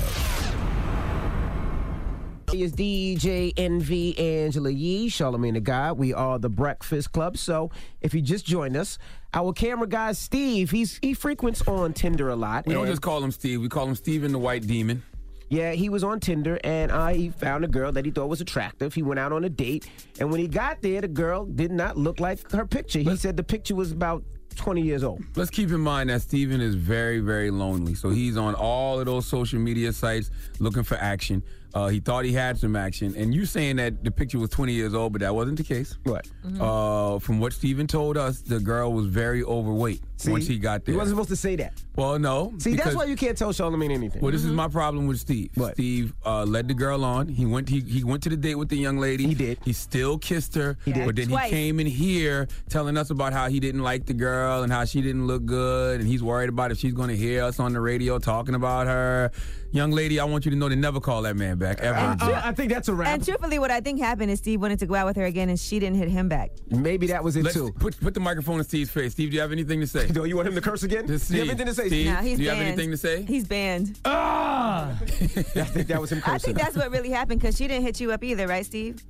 It's DJ NV Angela Yee, Charlamagne the God. We are the Breakfast Club. So if you just joined us, our camera guy Steve, he frequents on Tinder a lot. We don't and- just call him Steve. We call him Steven the White Demon. Yeah, he was on Tinder, and he found a girl that he thought was attractive. He went out on a date, and when he got there, the girl did not look like her picture. He said the picture was about 20 years old. Let's keep in mind that Steven is very, very lonely. So he's on all of those social media sites looking for action. He thought he had some action. And you saying that the picture was 20 years old, but that wasn't the case. What? From what Steven told us, the girl was very overweight once he got there. He wasn't supposed to say that. Well, no. See, that's because- why you can't tell Charlamagne anything. Well, this is my problem with Steve. What? Steve led the girl on. He went to the date with the young lady. He did. He still kissed her. He did. But then Twice. he came in here telling us about how he didn't like the girl and how she didn't look good, and he's worried about if she's going to hear us on the radio talking about her. Young lady, I want you to know to never call that man back ever. I think that's a wrap. And truthfully, what I think happened is Steve wanted to go out with her again and she didn't hit him back. Maybe that was it, Let's too. put the microphone in Steve's face. Steve, do you have anything to say? Do you want him to curse again? Do Steve, you have anything to say, Steve, No, he's do you banned. have anything to say? He's banned. I think that was him I cursing. think that's what really happened because she didn't hit you up either, right, Steve?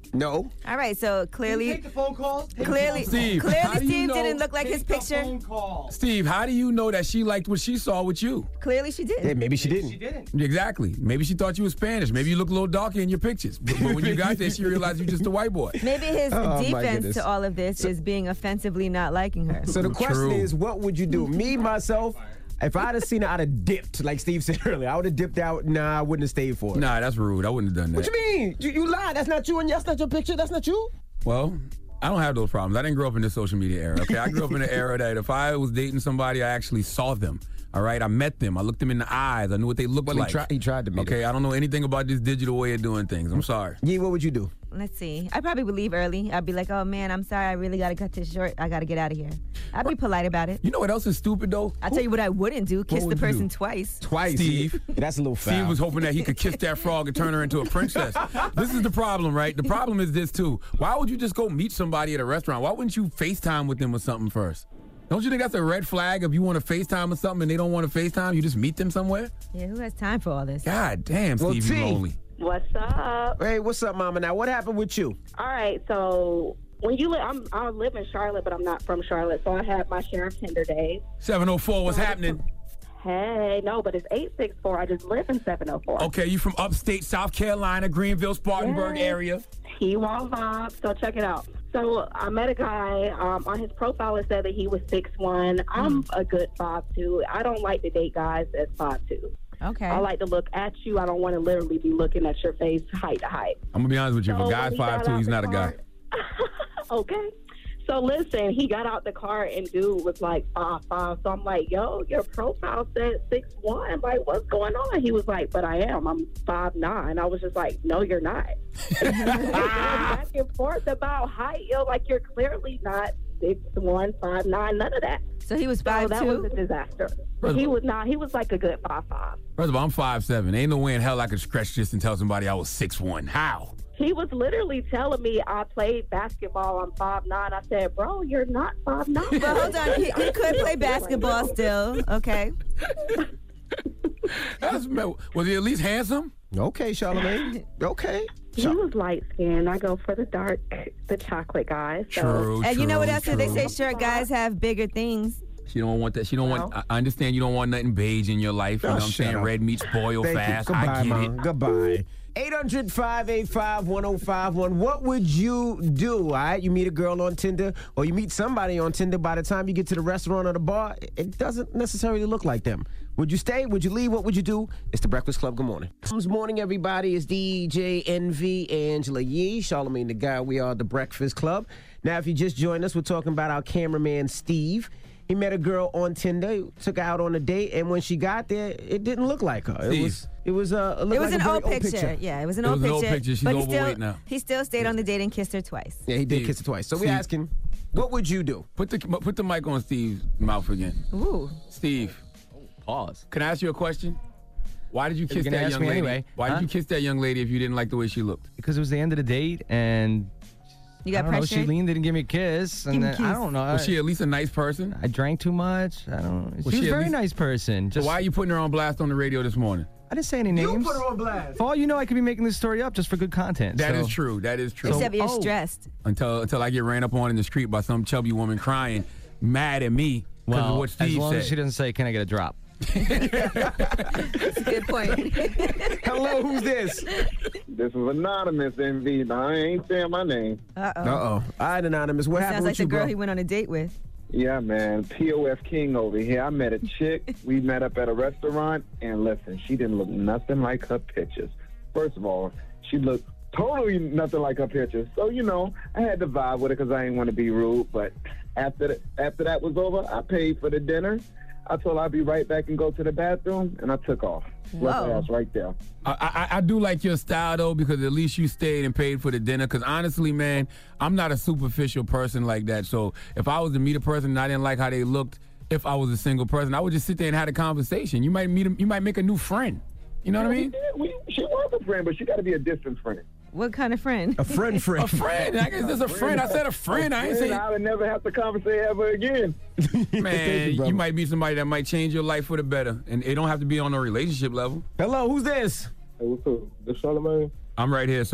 No. All right, so clearly, Take the phone calls. clearly, Steve, how clearly, do you Steve know- didn't look like his Take the picture. phone call. Steve, how do you know that she liked what she saw with you? Clearly, she did. Yeah, maybe she didn't. She didn't. Exactly. Maybe she thought you were Spanish. Maybe you look a little darker in your pictures. But when you got there, she realized you're just a white boy. Maybe his Oh, my defense goodness. to all of this is being offensively not liking her. So the question True. is, what would you do? Me, myself, if I'd have seen her, I'd have dipped, like Steve said earlier. I would have dipped out. Nah, I wouldn't have stayed for it. Nah, that's rude. I wouldn't have done that. What you mean? You lied. That's not you, and that's not your picture. That's not you. Well, I don't have those problems. I didn't grow up in the social media era, okay? I grew up in the era that if I was dating somebody, I actually saw them, all right? I met them. I looked them in the eyes. I knew what they looked Well, like. he tried to meet Okay, I don't know anything about this digital way of doing things. I'm sorry. Yeah, what would you do? Let's see. I'd probably would leave early. I'd be like, oh man, I'm sorry. I really got to cut this short. I got to get out of here. I'd be polite about it. You know what else is stupid, though? I'll tell you what I wouldn't do. Kiss the would you person do? twice. Twice. Steve. That's a little foul. Steve was hoping that he could kiss that frog and turn her into a princess. This is the problem, right? The problem is this, too. Why would you just go meet somebody at a restaurant? Why wouldn't you FaceTime with them or something first? Don't you think that's a red flag if you want to FaceTime or something and they don't want to FaceTime? You just meet them somewhere? Yeah, who has time for all this? God damn, Well, Steve, T. you lonely. What's up? Hey, what's up, Mama? Now, what happened with you? All right, so when you I live in Charlotte, but I'm not from Charlotte, so I had my share of Tinder days. 704, what's happening? Hey, no, but it's 864. I just live in 704. Okay, you from upstate South Carolina, Greenville, Spartanburg Yes. area? T-Wall vibe, so check it out. So I met a guy, on his profile it said that he was 6'1". I'm a good 5'2". I don't like to date guys that's 5'2". Okay. I like to look at you. I don't want to literally be looking at your face height to height. I'm going to be honest with you. If a So guy's when he got 5'2", out he's the not a guy. Okay. So listen, he got out the car and dude was like 5'5". So I'm like, yo, your profile said 6'1". Like, what's going on? He was like, but I am. I'm 5'9". I was just like, no, you're not. Back and forth about height. Yo, like you're clearly not 6'1", 5'9", none of that. So he was So that 5'2"? was a disaster. First He of all- was not. He was like a good 5'5". First of all, I'm 5'7". Ain't no way in hell I could stretch this and tell somebody I was 6'1". How? He was literally telling me I played basketball. I'm 5'9". I said, bro, you're not 5'9". But hold on, he could play basketball still. Okay. Was he at least handsome? Okay, Charlamagne. Okay. He was light skinned. I go for the dark, the chocolate guy. So. True, And you know what else? true. They say short guys have bigger things. She don't want that. She don't want. I understand you don't want nothing beige in your life. You know what I'm shut saying? up. Red meat spoil Thank you. fast. Goodbye, I get Mom. it. Goodbye. 800-585-1051. What would you do, all right? You meet a girl on Tinder or you meet somebody on Tinder. By the time you get to the restaurant or the bar, it doesn't necessarily look like them. Would you stay? Would you leave? What would you do? It's The Breakfast Club. Good morning. Good morning, everybody. It's DJ NV, Angela Yee, Charlamagne the Guy. We are The Breakfast Club. Now, if you just joined us, we're talking about our cameraman, Steve. He met a girl on Tinder, took her out on a date, and when she got there, it didn't look like her. It was It was an old picture. Yeah, it was an old picture. She's but overweight now. He still stayed on the date and kissed her twice. Yeah, he did kiss her twice. So we're asking, what would you do? Put the mic on Steve's mouth again. Ooh. Steve. Pause. Can I ask you a question? Why did you kiss gonna that ask young me lady? anyway, Why huh? did you kiss that young lady if you didn't like the way she looked? Because it was the end of the date and You got I don't know, she pressured? leaned in and gave me a kiss. Give And me a then, I kiss. don't know. Was she at least a nice person? I drank too much. I don't. Was She was she a at very least- nice person. So why are you putting her on blast on the radio this morning? I didn't say any names. You put her on blast. For all you know, I could be making this story up just for good content. That so. is true. That is true. Except you're stressed. Until I get ran up on in the street by some chubby woman crying, mad at me because of Well, what as Steve long said. as she doesn't say, "Can I get a drop?" That's a good point. Hello, who's this? This is Anonymous, NV. I ain't saying my name. Uh-oh. All right, Anonymous. What Sounds happened like with the you, girl bro? he went on a date with. Yeah, man. POF King over here. I met a chick. We met up at a restaurant, and listen, she didn't look nothing like her pictures. First of all, she looked totally nothing like her pictures. So, you know, I had to vibe with her because I didn't want to be rude. But after that was over, I paid for the dinner. I told her I'd be right back and go to the bathroom, and I took off. Left her Whoa. ass right there. I do like your style, though, because at least you stayed and paid for the dinner. Because honestly, man, I'm not a superficial person like that. So if I was to meet a person and I didn't like how they looked, if I was a single person, I would just sit there and have a conversation. You might meet them, you might make a new friend. You know what I mean? She was a friend, but she got to be a distant friend. What kind of friend? A friend. A friend. I guess there's a friend. I said a friend. I ain't saying. I would never have to conversate ever again. Man, you might meet somebody that might change your life for the better, and it don't have to be on a relationship level. Hello, who's this? Hey, what's up? This Charlamagne? I'm right here, sir.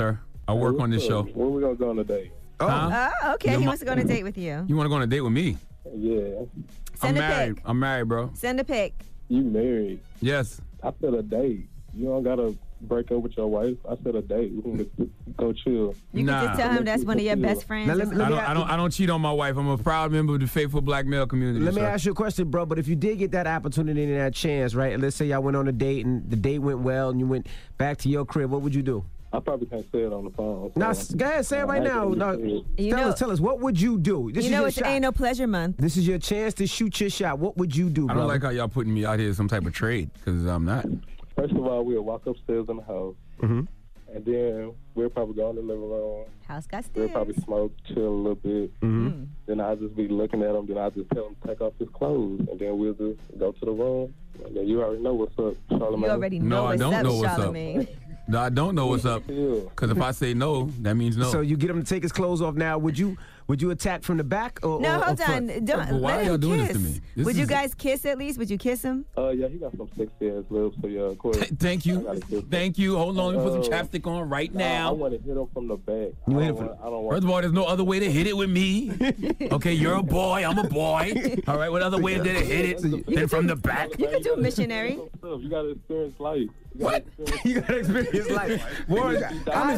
I work on this show. Where we gonna go on a date? Huh? Oh, okay. He wants to go on a date with you. You want to go on a date with me? Yeah. Send a married. pic. I'm married, bro. Send a pic. You married? Yes. I said a date. You don't gotta break up with your wife. I said a date. We can go chill. You can just tell him that's one of your best friends. Now, I don't cheat on my wife. I'm a proud member of the faithful black male community. Let me sir. ask you a question, bro. But if you did get that opportunity and that chance, right? And let's say y'all went on a date and the date went well and you went back to your crib, what would you do? I probably can't say it on the phone. Now, go ahead, say it right now. No, tell us, what would you do? This You is know your it's shot. Ain't No Pleasure Month. This is your chance to shoot your shot. What would you do, I bro? don't like how y'all putting me out here as some type of trade because I'm not. First of all, we'll walk upstairs in the house, and then we'll probably go in the living room. House got We'll stairs. probably smoke, chill a little bit. Then I'll just be looking at him. Then I'll just tell him to take off his clothes, and then we'll just go to the room. And then you already know what's up, Charlamagne. You already know No, I what's don't up, know what's up. Charlamagne. No, I don't know what's up. Because if I say no, that means no. So you get him to take his clothes off now. Would you attack from the back or No, or hold front? on. Don't But why let are y'all him doing kiss. this to me? This Would you is- guys kiss at least? Would you kiss him? Yeah, he got some sexy ass lips, so yeah, of course. Thank you. Thank you. Hold on, let me put some chapstick on right I now. want to hit him from the back. You I hit don't him want. I don't want. First of all, there's no other way to hit it with me. Okay, you're a boy, I'm a boy. All right, what other way to hit it than from the back? You can do missionary. You got to experience life. What? You gotta experience life. Boy, I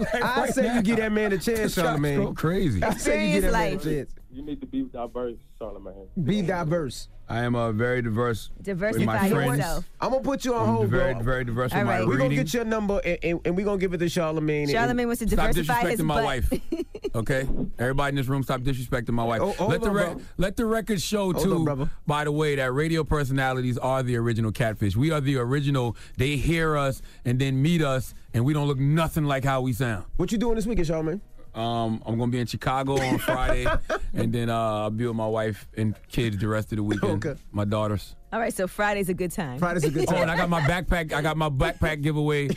say you give that man a chance, Charlamagne. Go crazy. I say you give that man a Experience chance. You need to be diverse, Charlamagne. Be diverse. I am very diverse with Diversify my friends. yourself. I'm gonna put you on I'm hold, very, bro. very diverse All with my right. We're gonna reading. get your number and we're gonna give it to Charlamagne. Charlamagne wants to Stop diversify his disrespecting my butt. wife. Okay? Everybody in this room, stop disrespecting my wife. Oh, hold on, bro. Let the record show, Hold too, on, brother. by the way, that radio personalities are the original catfish. We are the original. They hear us and then meet us, and we don't look nothing like how we sound. What you doing this weekend, Charlamagne? I'm going to be in Chicago on Friday, and then I'll be with my wife and kids the rest of the weekend. Okay. My daughters. All right, so Friday's a good time. Friday's a good Oh, time. and I got my backpack giveaway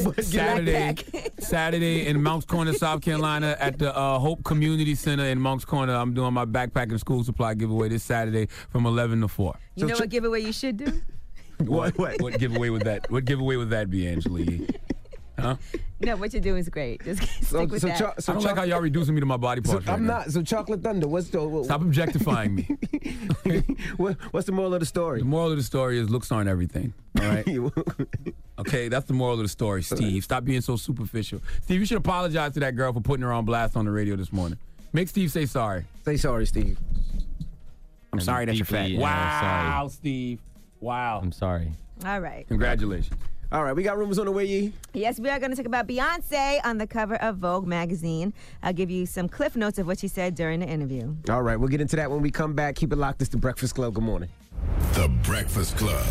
Saturday in Mounts Corner, South Carolina at the Hope Community Center in Mounts Corner. I'm doing my backpack and school supply giveaway this Saturday from 11 to 4. You know what giveaway you should do? What giveaway would that? What giveaway would that be, Angela Yee? Huh? No, what you're doing is great. Just stick with that. I don't like how y'all reducing me to my body parts. I'm not. So Chocolate Thunder, what's the... Stop objectifying me. What's the moral of the story? The moral of the story is looks aren't everything. All right. Okay, that's the moral of the story, Steve. Stop being so superficial. Steve, you should apologize to that girl for putting her on blast on the radio this morning. Make Steve say sorry. Say sorry, Steve. I'm sorry that you're fat. Deeply, Wow, sorry. Steve. Wow. I'm sorry. All right. Congratulations. All right, we got rumors on the way, Yee. Yes, we are going to talk about Beyonce on the cover of Vogue magazine. I'll give you some cliff notes of what she said during the interview. All right, we'll get into that when we come back. Keep it locked. It's The Breakfast Club. Good morning. The Breakfast Club.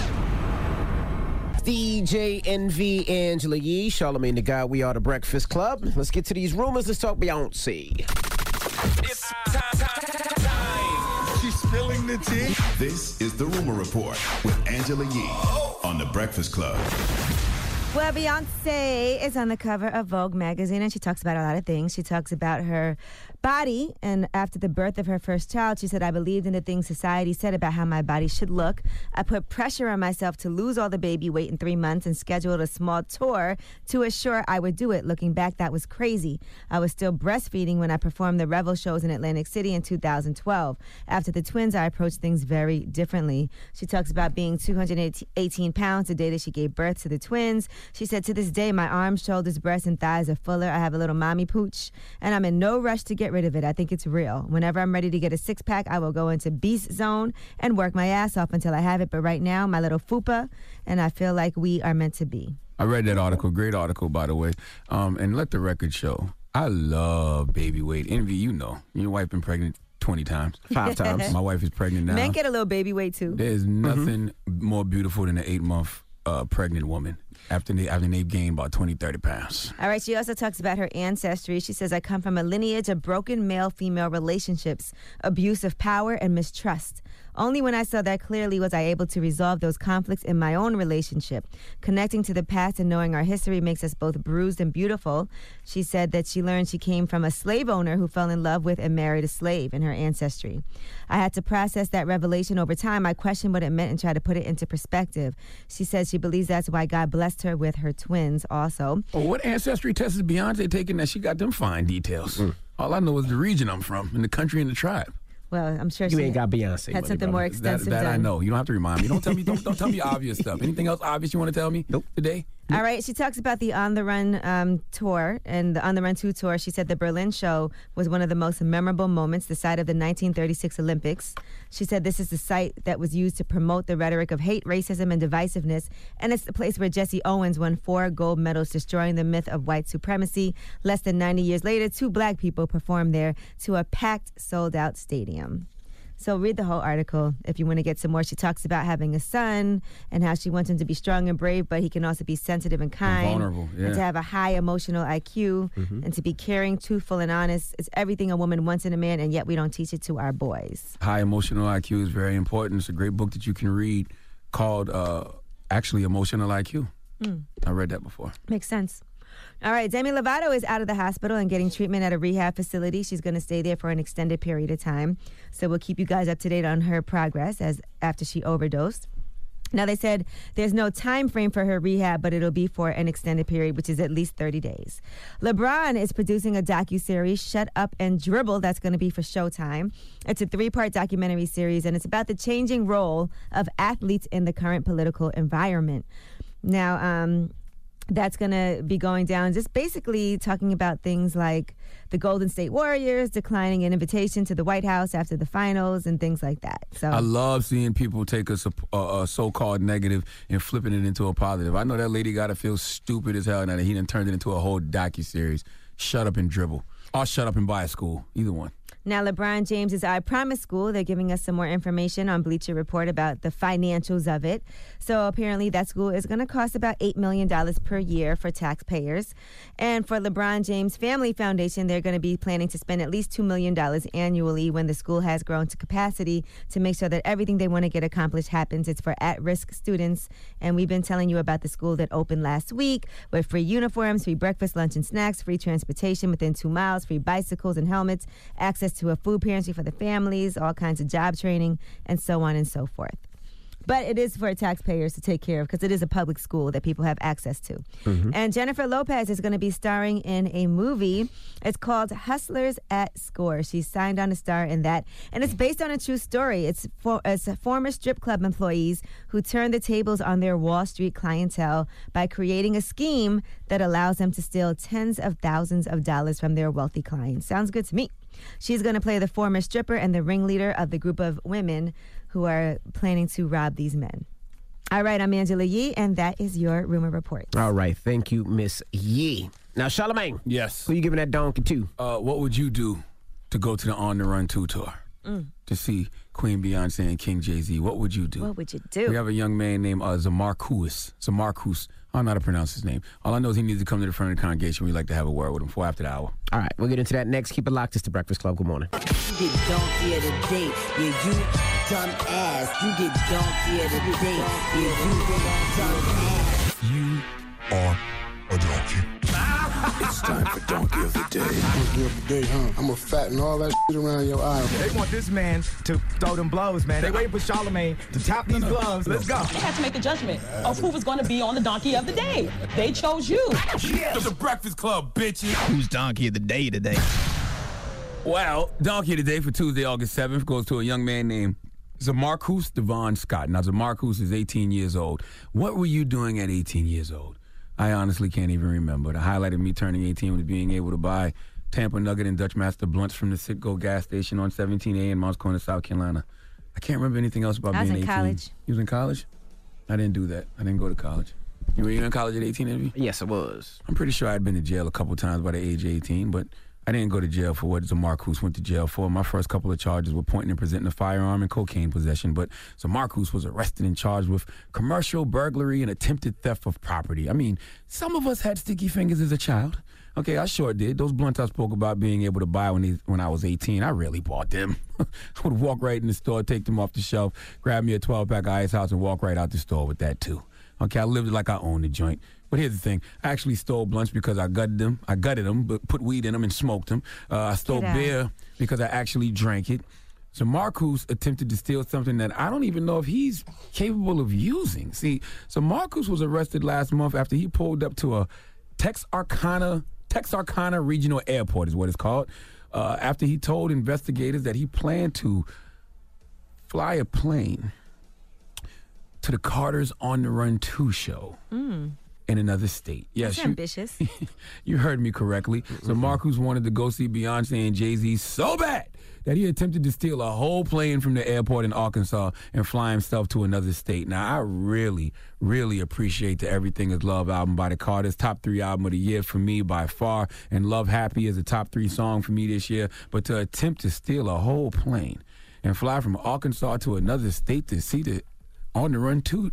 DJ NV, Angela Yee, Charlamagne the Guy. We are The Breakfast Club. Let's get to these rumors. Let's talk Beyonce. It's time. She's spilling the tea. This is The Rumor Report with Angela Yee on The Breakfast Club. Well, Beyonce is on the cover of Vogue magazine, and she talks about a lot of things. She talks about her body, and after the birth of her first child, she said, I believed in the things society said about how my body should look. I put pressure on myself to lose all the baby weight in 3 months and scheduled a small tour to assure I would do it. Looking back, that was crazy. I was still breastfeeding when I performed the Revel shows in Atlantic City in 2012. After the twins, I approached things very differently. She talks about being 218 pounds the day that she gave birth to the twins. She said, to this day, my arms, shoulders, breasts, and thighs are fuller. I have a little mommy pooch, and I'm in no rush to get rid of it. I think it's real. Whenever I'm ready to get a six-pack, I will go into beast zone and work my ass off until I have it. But right now, my little fupa, and I feel like we are meant to be. I read that article. Great article, by the way. And let the record show. I love baby weight. Envy, you know. Your wife been pregnant 20 times. 5 times. My wife is pregnant now. Men get a little baby weight, too. There's nothing more beautiful than an 8-month pregnant woman after they've gained about 20, 30 pounds. All right, she also talks about her ancestry. She says, I come from a lineage of broken male-female relationships, abuse of power, and mistrust. Only when I saw that clearly was I able to resolve those conflicts in my own relationship. Connecting to the past and knowing our history makes us both bruised and beautiful. She said that she learned she came from a slave owner who fell in love with and married a slave in her ancestry. I had to process that revelation over time. I questioned what it meant and tried to put it into perspective. She says she believes that's why God blessed her with her twins also. Oh, what ancestry test is Beyonce taking that she got them fine details? All I know is the region I'm from and the country and the tribe. Well, I'm sure You she ain't got Beyonce. had something more extensive That I done. know. You don't have to remind me. Don't tell me. Don't tell me obvious stuff. Anything else obvious you want to tell me today? All right, she talks about the On the Run tour and the On the Run 2 tour. She said the Berlin show was one of the most memorable moments, the site of the 1936 Olympics. She said this is the site that was used to promote the rhetoric of hate, racism, and divisiveness, and it's the place where Jesse Owens won 4 gold medals, destroying the myth of white supremacy. Less than 90 years later, 2 black people performed there to a packed, sold-out stadium. So read the whole article if you want to get some more. She talks about having a son and how she wants him to be strong and brave, but he can also be sensitive and kind. And vulnerable, yeah. And to have a high emotional IQ and to be caring, truthful, and honest. It's everything a woman wants in a man, and yet we don't teach it to our boys. High emotional IQ is very important. It's a great book that you can read called, actually, Emotional IQ. I read that before. Makes sense. All right, Demi Lovato is out of the hospital and getting treatment at a rehab facility. She's going to stay there for an extended period of time. So we'll keep you guys up to date on her progress after she overdosed. Now, they said there's no time frame for her rehab, but it'll be for an extended period, which is at least 30 days. LeBron is producing a docuseries, Shut Up and Dribble, that's going to be for Showtime. It's a 3-part documentary series, and it's about the changing role of athletes in the current political environment. Now, that's going to be going down, just basically talking about things like the Golden State Warriors declining an invitation to the White House after the finals and things like that. So I love seeing people take a so-called negative and flipping it into a positive. I know that lady got to feel stupid as hell now that he done turned it into a whole docuseries. Shut Up and Dribble. Or Shut Up and Buy a School. Either one. Now, LeBron James is I Promise School. They're giving us some more information on Bleacher Report about the financials of it. So apparently that school is going to cost about $8 million per year for taxpayers. And for LeBron James Family Foundation, they're going to be planning to spend at least $2 million annually when the school has grown to capacity to make sure that everything they want to get accomplished happens. It's for at-risk students. And we've been telling you about the school that opened last week with free uniforms, free breakfast, lunch, and snacks, free transportation within 2 miles, free bicycles and helmets, access to a food pantry for the families, all kinds of job training, and so on and so forth. But it is for taxpayers to take care of because it is a public school that people have access to. And Jennifer Lopez is going to be starring in a movie. It's called Hustlers at Score. She's signed on to star in that. And it's based on a true story. It's former strip club employees who turned the tables on their Wall Street clientele by creating a scheme that allows them to steal tens of thousands of dollars from their wealthy clients. Sounds good to me. She's going to play the former stripper and the ringleader of the group of women who are planning to rob these men. All right, I'm Angela Yee, and that is your Rumor Report. All right, thank you, Miss Yee. Now, Charlamagne. Yes. Who you giving that donkey to? What would you do to go to the On the Run 2 tour? To see Queen Beyonce and King Jay-Z? What would you do? What would you do? We have a young man named Zamarcus. I don't know how to pronounce his name. All I know is he needs to come to the front of the congregation. We'd like to have a word with him for after the hour. All right, we'll get into that next. Keep it locked. It's the Breakfast Club. Good morning. You get donkey of the day, yeah, you dumb ass. You get donkey of the day, yeah, you dumb ass. You are a donkey. It's time for Donkey of the Day. Donkey of the Day, huh? I'm gonna fatten all that shit around your eye. They want this man to throw them blows, man. They waiting for Charlamagne to tap these gloves. Let's go. They had to make a judgment of who was going to be on the Donkey of the Day. They chose you. Yeah. The Breakfast Club, bitches. Who's Donkey of the Day today? Well, Donkey of the Day for Tuesday, August 7th goes to a young man named Zamarcus Devon Scott. Now, Zamarcus is 18 years old. What were you doing at 18 years old? I honestly can't even remember. The highlight of me turning 18 was being able to buy Tampa Nugget and Dutch Master blunts from the Citgo gas station on 17A in Mounts Corner, South Carolina. I can't remember anything else about being 18. I was in college. You was in college? I didn't do that. I didn't go to college. Were you in college at 18, Envy? Yes, I was. I'm pretty sure I'd been to jail a couple times by the age of 18, but I didn't go to jail for what Zamarcus went to jail for. My first couple of charges were pointing and presenting a firearm and cocaine possession, but Zamarcus was arrested and charged with commercial burglary and attempted theft of property. I mean, some of us had sticky fingers as a child. Okay, I sure did. Those blunts I spoke about being able to buy when I was 18, I rarely bought them. I would walk right in the store, take them off the shelf, grab me a 12-pack of Ice House, and walk right out the store with that, too. Okay, I lived like I owned the joint. But here's the thing. I actually stole blunts because I gutted them, but put weed in them and smoked them. I stole beer because I actually drank it. So Marcus attempted to steal something that I don't even know if he's capable of using. See, so Marcus was arrested last month after he pulled up to a Texarkana Regional Airport is what it's called, after he told investigators that he planned to fly a plane to the Carter's On the Run 2 show in another state. Yes, That's ambitious. You heard me correctly. So Marcus wanted to go see Beyonce and Jay-Z so bad that he attempted to steal a whole plane from the airport in Arkansas and fly himself to another state. Now, I really, really appreciate the Everything Is Love album by the Carters, top 3 album of the year for me by far, and Love Happy is a top 3 song for me this year. But to attempt to steal a whole plane and fly from Arkansas to another state to see the On the Run 2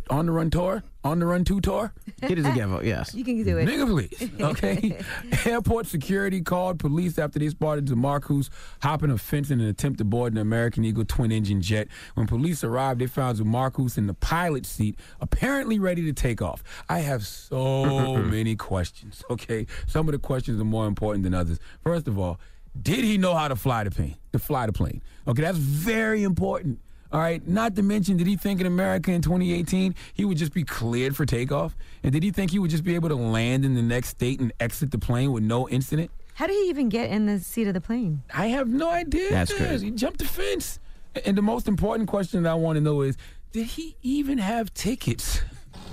tour? Get it together, yes. You can do it. Nigga, please. Okay? Airport security called police after they spotted Zamarcus hopping a fence in an attempt to board an American Eagle twin-engine jet. When police arrived, they found Zamarcus in the pilot seat, apparently ready to take off. I have so many questions, okay? Some of the questions are more important than others. First of all, did he know how to fly the plane? Okay, that's very important. All right, not to mention, did he think in America in 2018 he would just be cleared for takeoff? And did he think he would just be able to land in the next state and exit the plane with no incident? How did he even get in the seat of the plane? I have no idea. That's crazy. He jumped the fence. And the most important question that I want to know is, did he even have tickets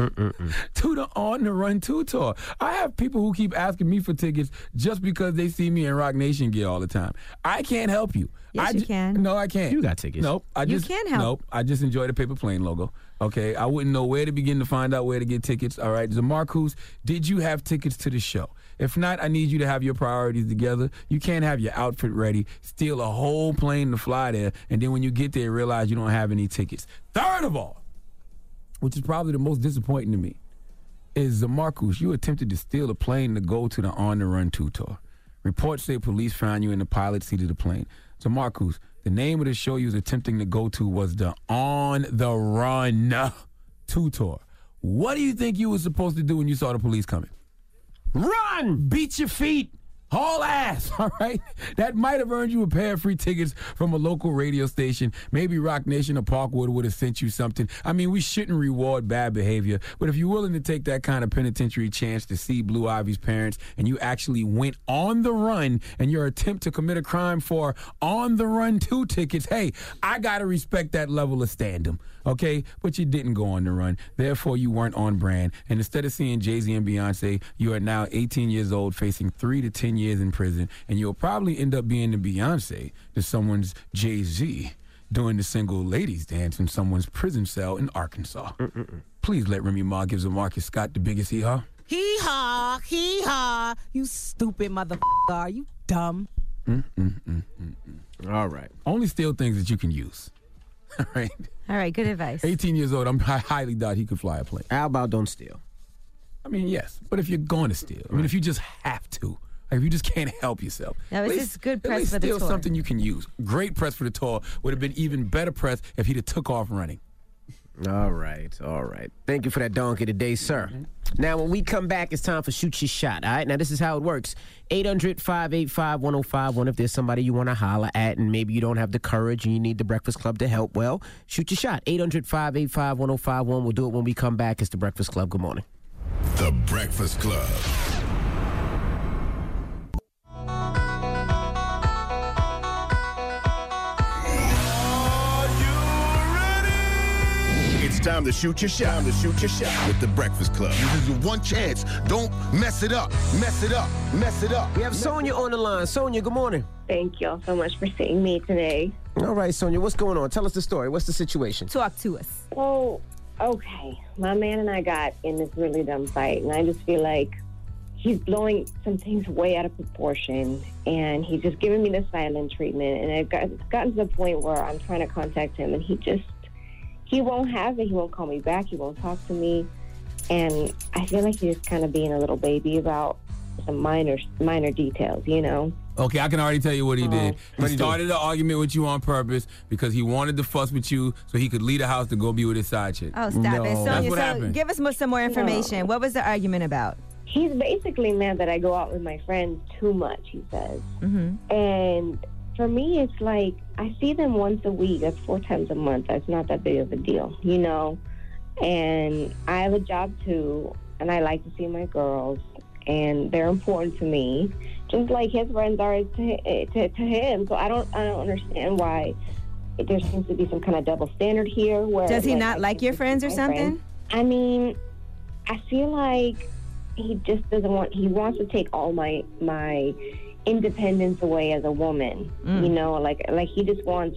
to the On the Run 2 tour? I have people who keep asking me for tickets just because they see me in Rock Nation gear all the time. I can't help you. Yes, you can. No, I can't. You got tickets. Nope. You can help. Nope. I just enjoy the paper plane logo. Okay. I wouldn't know where to begin to find out where to get tickets. All right. Zamarcus, did you have tickets to the show? If not, I need you to have your priorities together. You can't have your outfit ready, steal a whole plane to fly there, and then when you get there, realize you don't have any tickets. Third of all, which is probably the most disappointing to me, is Zamarcus, you attempted to steal a plane to go to the On the Run 2 tour. Reports say police found you in the pilot seat of the plane. Zamarcus, the name of the show you was attempting to go to was the On the Run 2 tour. What do you think you were supposed to do when you saw the police coming? Run! Beat your feet! Haul ass, all right? That might have earned you a pair of free tickets from a local radio station. Maybe Rock Nation or Parkwood would have sent you something. I mean, we shouldn't reward bad behavior, but if you're willing to take that kind of penitentiary chance to see Blue Ivy's parents and you actually went on the run and your attempt to commit a crime for On the Run 2 tickets, hey, I got to respect that level of stand-em, okay? But you didn't go on the run. Therefore, you weren't on brand. And instead of seeing Jay-Z and Beyonce, you are now 18 years old facing 3 to 10 years in prison, and you'll probably end up being the Beyonce to someone's Jay-Z doing the single ladies dance in someone's prison cell in Arkansas. Please let Remy Ma give Zamarcus Scott the biggest hee-haw. Hee-haw, hee-haw. You stupid motherfucker. Are you dumb? All right. Only steal things that you can use. All right. All right, good advice. 18 years old, I highly doubt he could fly a plane. How about don't steal? I mean, yes, but if you're going to steal, I mean, if you just have to, like if you just can't help yourself. That was just good press for the steal tour. Something you can use. Great press for the tour. Would have been even better press if he'd have took off running. All right. Thank you for that donkey today, sir. Now, when we come back, it's time for Shoot Your Shot, all right? Now, this is how it works. 800-585-1051. If there's somebody you want to holler at and maybe you don't have the courage and you need the Breakfast Club to help, well, shoot your shot. 800-585-1051. We'll do it when we come back. It's The Breakfast Club. Good morning. The Breakfast Club. It's time to shoot your shot. With The Breakfast Club. This is your one chance. Don't mess it up. We have Sonia on the line. Sonia, good morning. Thank y'all so much for seeing me today. All right, Sonia, what's going on? Tell us the story. What's the situation? Talk to us. Well, okay. My man and I got in this really dumb fight, and I just feel like he's blowing some things way out of proportion, and he's just giving me the silent treatment, and it's gotten to the point where I'm trying to contact him, and he won't have it. He won't call me back. He won't talk to me. And I feel like he's just kind of being a little baby about some minor details, you know. Okay, I can already tell you what he did. He started an argument with you on purpose because he wanted to fuss with you so he could leave the house to go be with his side chick. Oh, stop it. That's Sonia, what so happened. give us some more information. What was the argument about? He's basically mad that I go out with my friends too much, he says. Mm-hmm. And for me, it's like, I see them once a week. That's 4 times a month. That's not that big of a deal, you know? And I have a job, too, and I like to see my girls, and they're important to me, just like his friends are to him. So I don't understand why there seems to be some kind of double standard here. Where, Does he not like your friends or something? I mean, I feel like he just doesn't want. He wants to take all my independence away as a woman. You know, like he just wants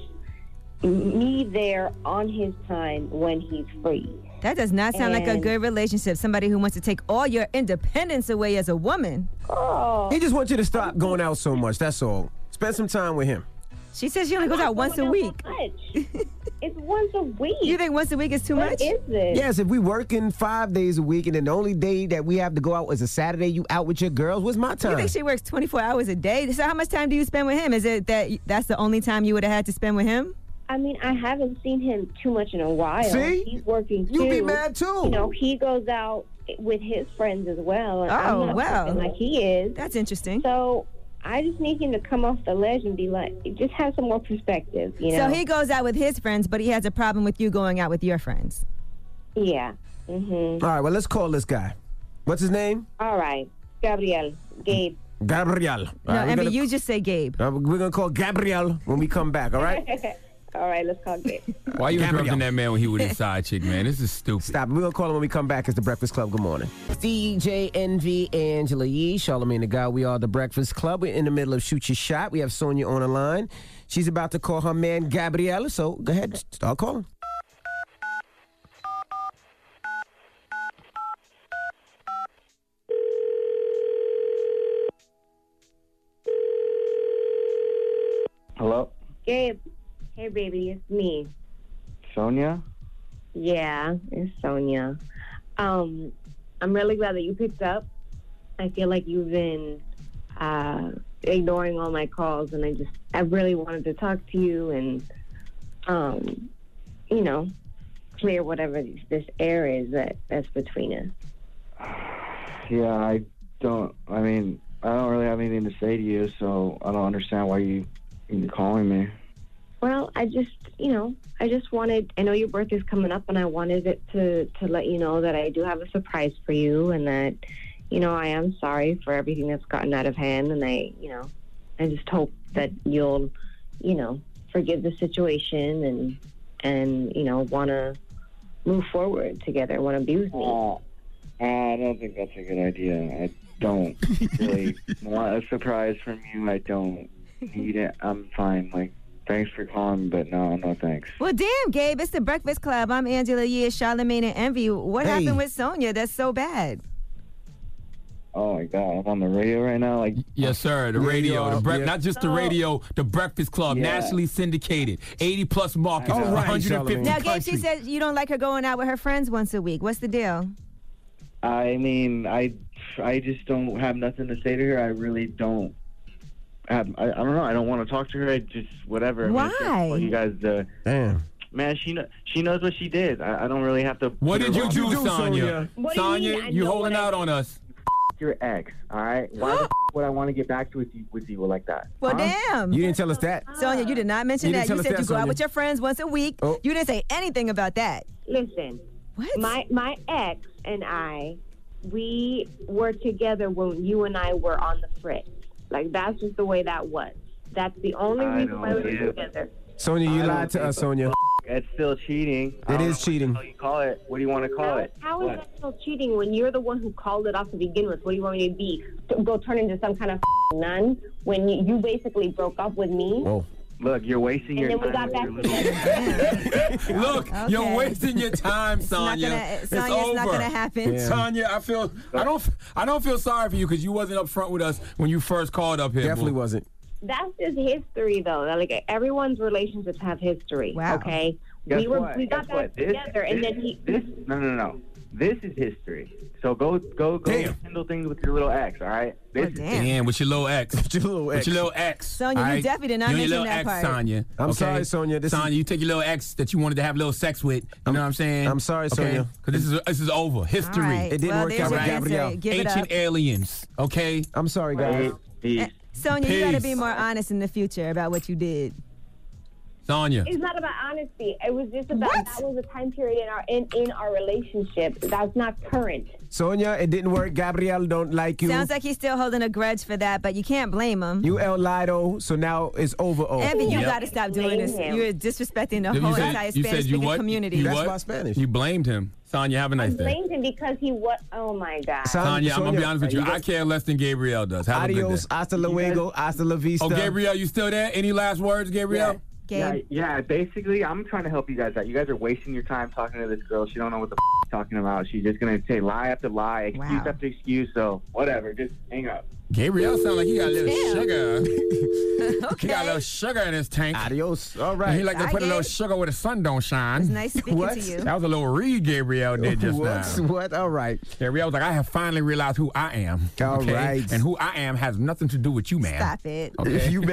me there on his time when he's free. That does not sound like a good relationship. Somebody who wants to take all your independence away as a woman. Oh. He just wants you to stop going out so much. That's all. Spend some time with him. She says she only goes out once a week. It's once a week. You think once a week is too much? What is it? Yes, if we working 5 days a week and then the only day that we have to go out is a Saturday, you out with your girls, what's my time? You think she works 24 hours a day? So how much time do you spend with him? Is it that's the only time you would have had to spend with him? I mean, I haven't seen him too much in a while. See? He's working too. You be mad too. You know, he goes out with his friends as well. And I'm not working like he is. That's interesting. So I just need him to come off the ledge and be like, just have some more perspective, you know? So he goes out with his friends, but he has a problem with you going out with your friends. Yeah. Mm-hmm. All right, well, let's call this guy. What's his name? All right. Gabriel. Gabe. Gabriel. No, Amber, you just say Gabe. We're going to call Gabriel when we come back, all right? All right, let's call Gabe. Why you interrupting that man when he with his side chick, man? This is stupid. Stop. We're going to call him when we come back. It's The Breakfast Club. Good morning. DJ NV, Angela Yee, Charlamagne the God. We are The Breakfast Club. We're in the middle of Shoot Your Shot. We have Sonia on the line. She's about to call her man Gabriel. So go ahead, start calling. Hello? Gabe. Hey, baby, it's me. Sonia? Yeah, it's Sonia. I'm really glad that you picked up. I feel like you've been ignoring all my calls, and I really wanted to talk to you and, you know, clear whatever this air is that's between us. Yeah, I don't really have anything to say to you, so I don't understand why you're calling me. Well, I just wanted, I know your birthday's coming up, and I wanted it to let you know that I do have a surprise for you, and that, you know, I am sorry for everything that's gotten out of hand, and I just hope that you'll, you know, forgive the situation and you know, want to move forward together, want to be with me. I don't think that's a good idea. I don't really want a surprise from you. I don't need it. I'm fine. Like, thanks for calling, but no thanks. Well, damn, Gabe, it's The Breakfast Club. I'm Angela Yee, Charlamagne and Envy. What happened with Sonia that's so bad? Oh my God, I'm on the radio right now. Like, yes, sir. The radio, not just the radio, The Breakfast Club, nationally syndicated, 80+ markets, 150 Now, Gabe, countries. she said you don't like her going out with her friends once a week. What's the deal? I mean, I just don't have nothing to say to her. I really don't. I don't know. I don't want to talk to her. I just whatever. Why? You guys, damn. Man, she knows what she did. I don't really have to. What put did her you on. do, Sonia? Sonia, you holding out on us. Your ex, all right? Why the would I want to get back with you like that? Well, huh? damn. You didn't tell us that. Sonia, you did not mention You didn't that. tell You us said that, you go out Sonia. with your friends once a week. Oh. You didn't say anything about that. Listen, my ex and I, we were together when you and I were on the fritz. Like, that's just the way that was. That's the only reason why we were together. Sonia, you lied to us, Sonia. It's still cheating. It is cheating. What do you call it? What do you want to call it? How is that still cheating when you're the one who called it off to begin with? What do you want me to be? To go turn into some kind of nun when you basically broke up with me? Oh. Look, you're wasting your And then we time. got back together. Look, you're wasting your time, Sonia. It's Sonia, over. it's not gonna happen. Yeah. Sonia, I don't feel sorry for you because you wasn't up front with us when you first called up here. Definitely boo. wasn't. That's just history, though. Like, everyone's relationships have history. Wow. Okay. Guess We got what? back together, and then No. This is history. So go handle things with your little ex, all right? Damn, with your little ex. With your little ex. Sonya, all you right? definitely did not You and your mention little that ex, part. Sonya. I'm sorry, Sonya. Sonya, you take your little ex that you wanted to have little sex with. You know what I'm saying? I'm sorry, Sonya. Because this is over. History. All right. It didn't Well, work there's out with your answer. Gabrielle. Give it Ancient up. aliens. Okay? I'm sorry, guys. Sonya, you got to Peace. be more honest in the future about what you did. Sonya. It's not about honesty. It was just about that was a time period in our relationship. That's not current. Sonya, it didn't work. Gabrielle don't like you. Sounds like he's still holding a grudge for that, but you can't blame him. You Lido, so now it's over. Envy, you got to stop doing this. You're disrespecting the whole entire Spanish-speaking community. You That's what? my Spanish. You blamed him. Sonya, have a nice day. Blamed him because he was. Oh my God. Sonya, I'm going to be honest with you. you I care less than Gabrielle does. Have a good Adios, day. hasta luego, hasta la vista. Oh, Gabrielle, you still there? Any last words, Gabrielle? Yeah, basically, I'm trying to help you guys out. You guys are wasting your time talking to this girl. She don't know what the she's talking about. She's just going to say lie after lie, excuse after excuse. So, whatever. Just hang up. Gabrielle sound like he got a little sugar. Okay. He got a little sugar in his tank. Adios. All right. And he like to I put a little get- sugar where the sun don't shine. It's nice speaking What? to you. That was a little read Gabrielle did just now. What? All right. Gabrielle was like, I have finally realized who I am. All okay? right. And who I am has nothing to do with you, man. Stop it. Okay. You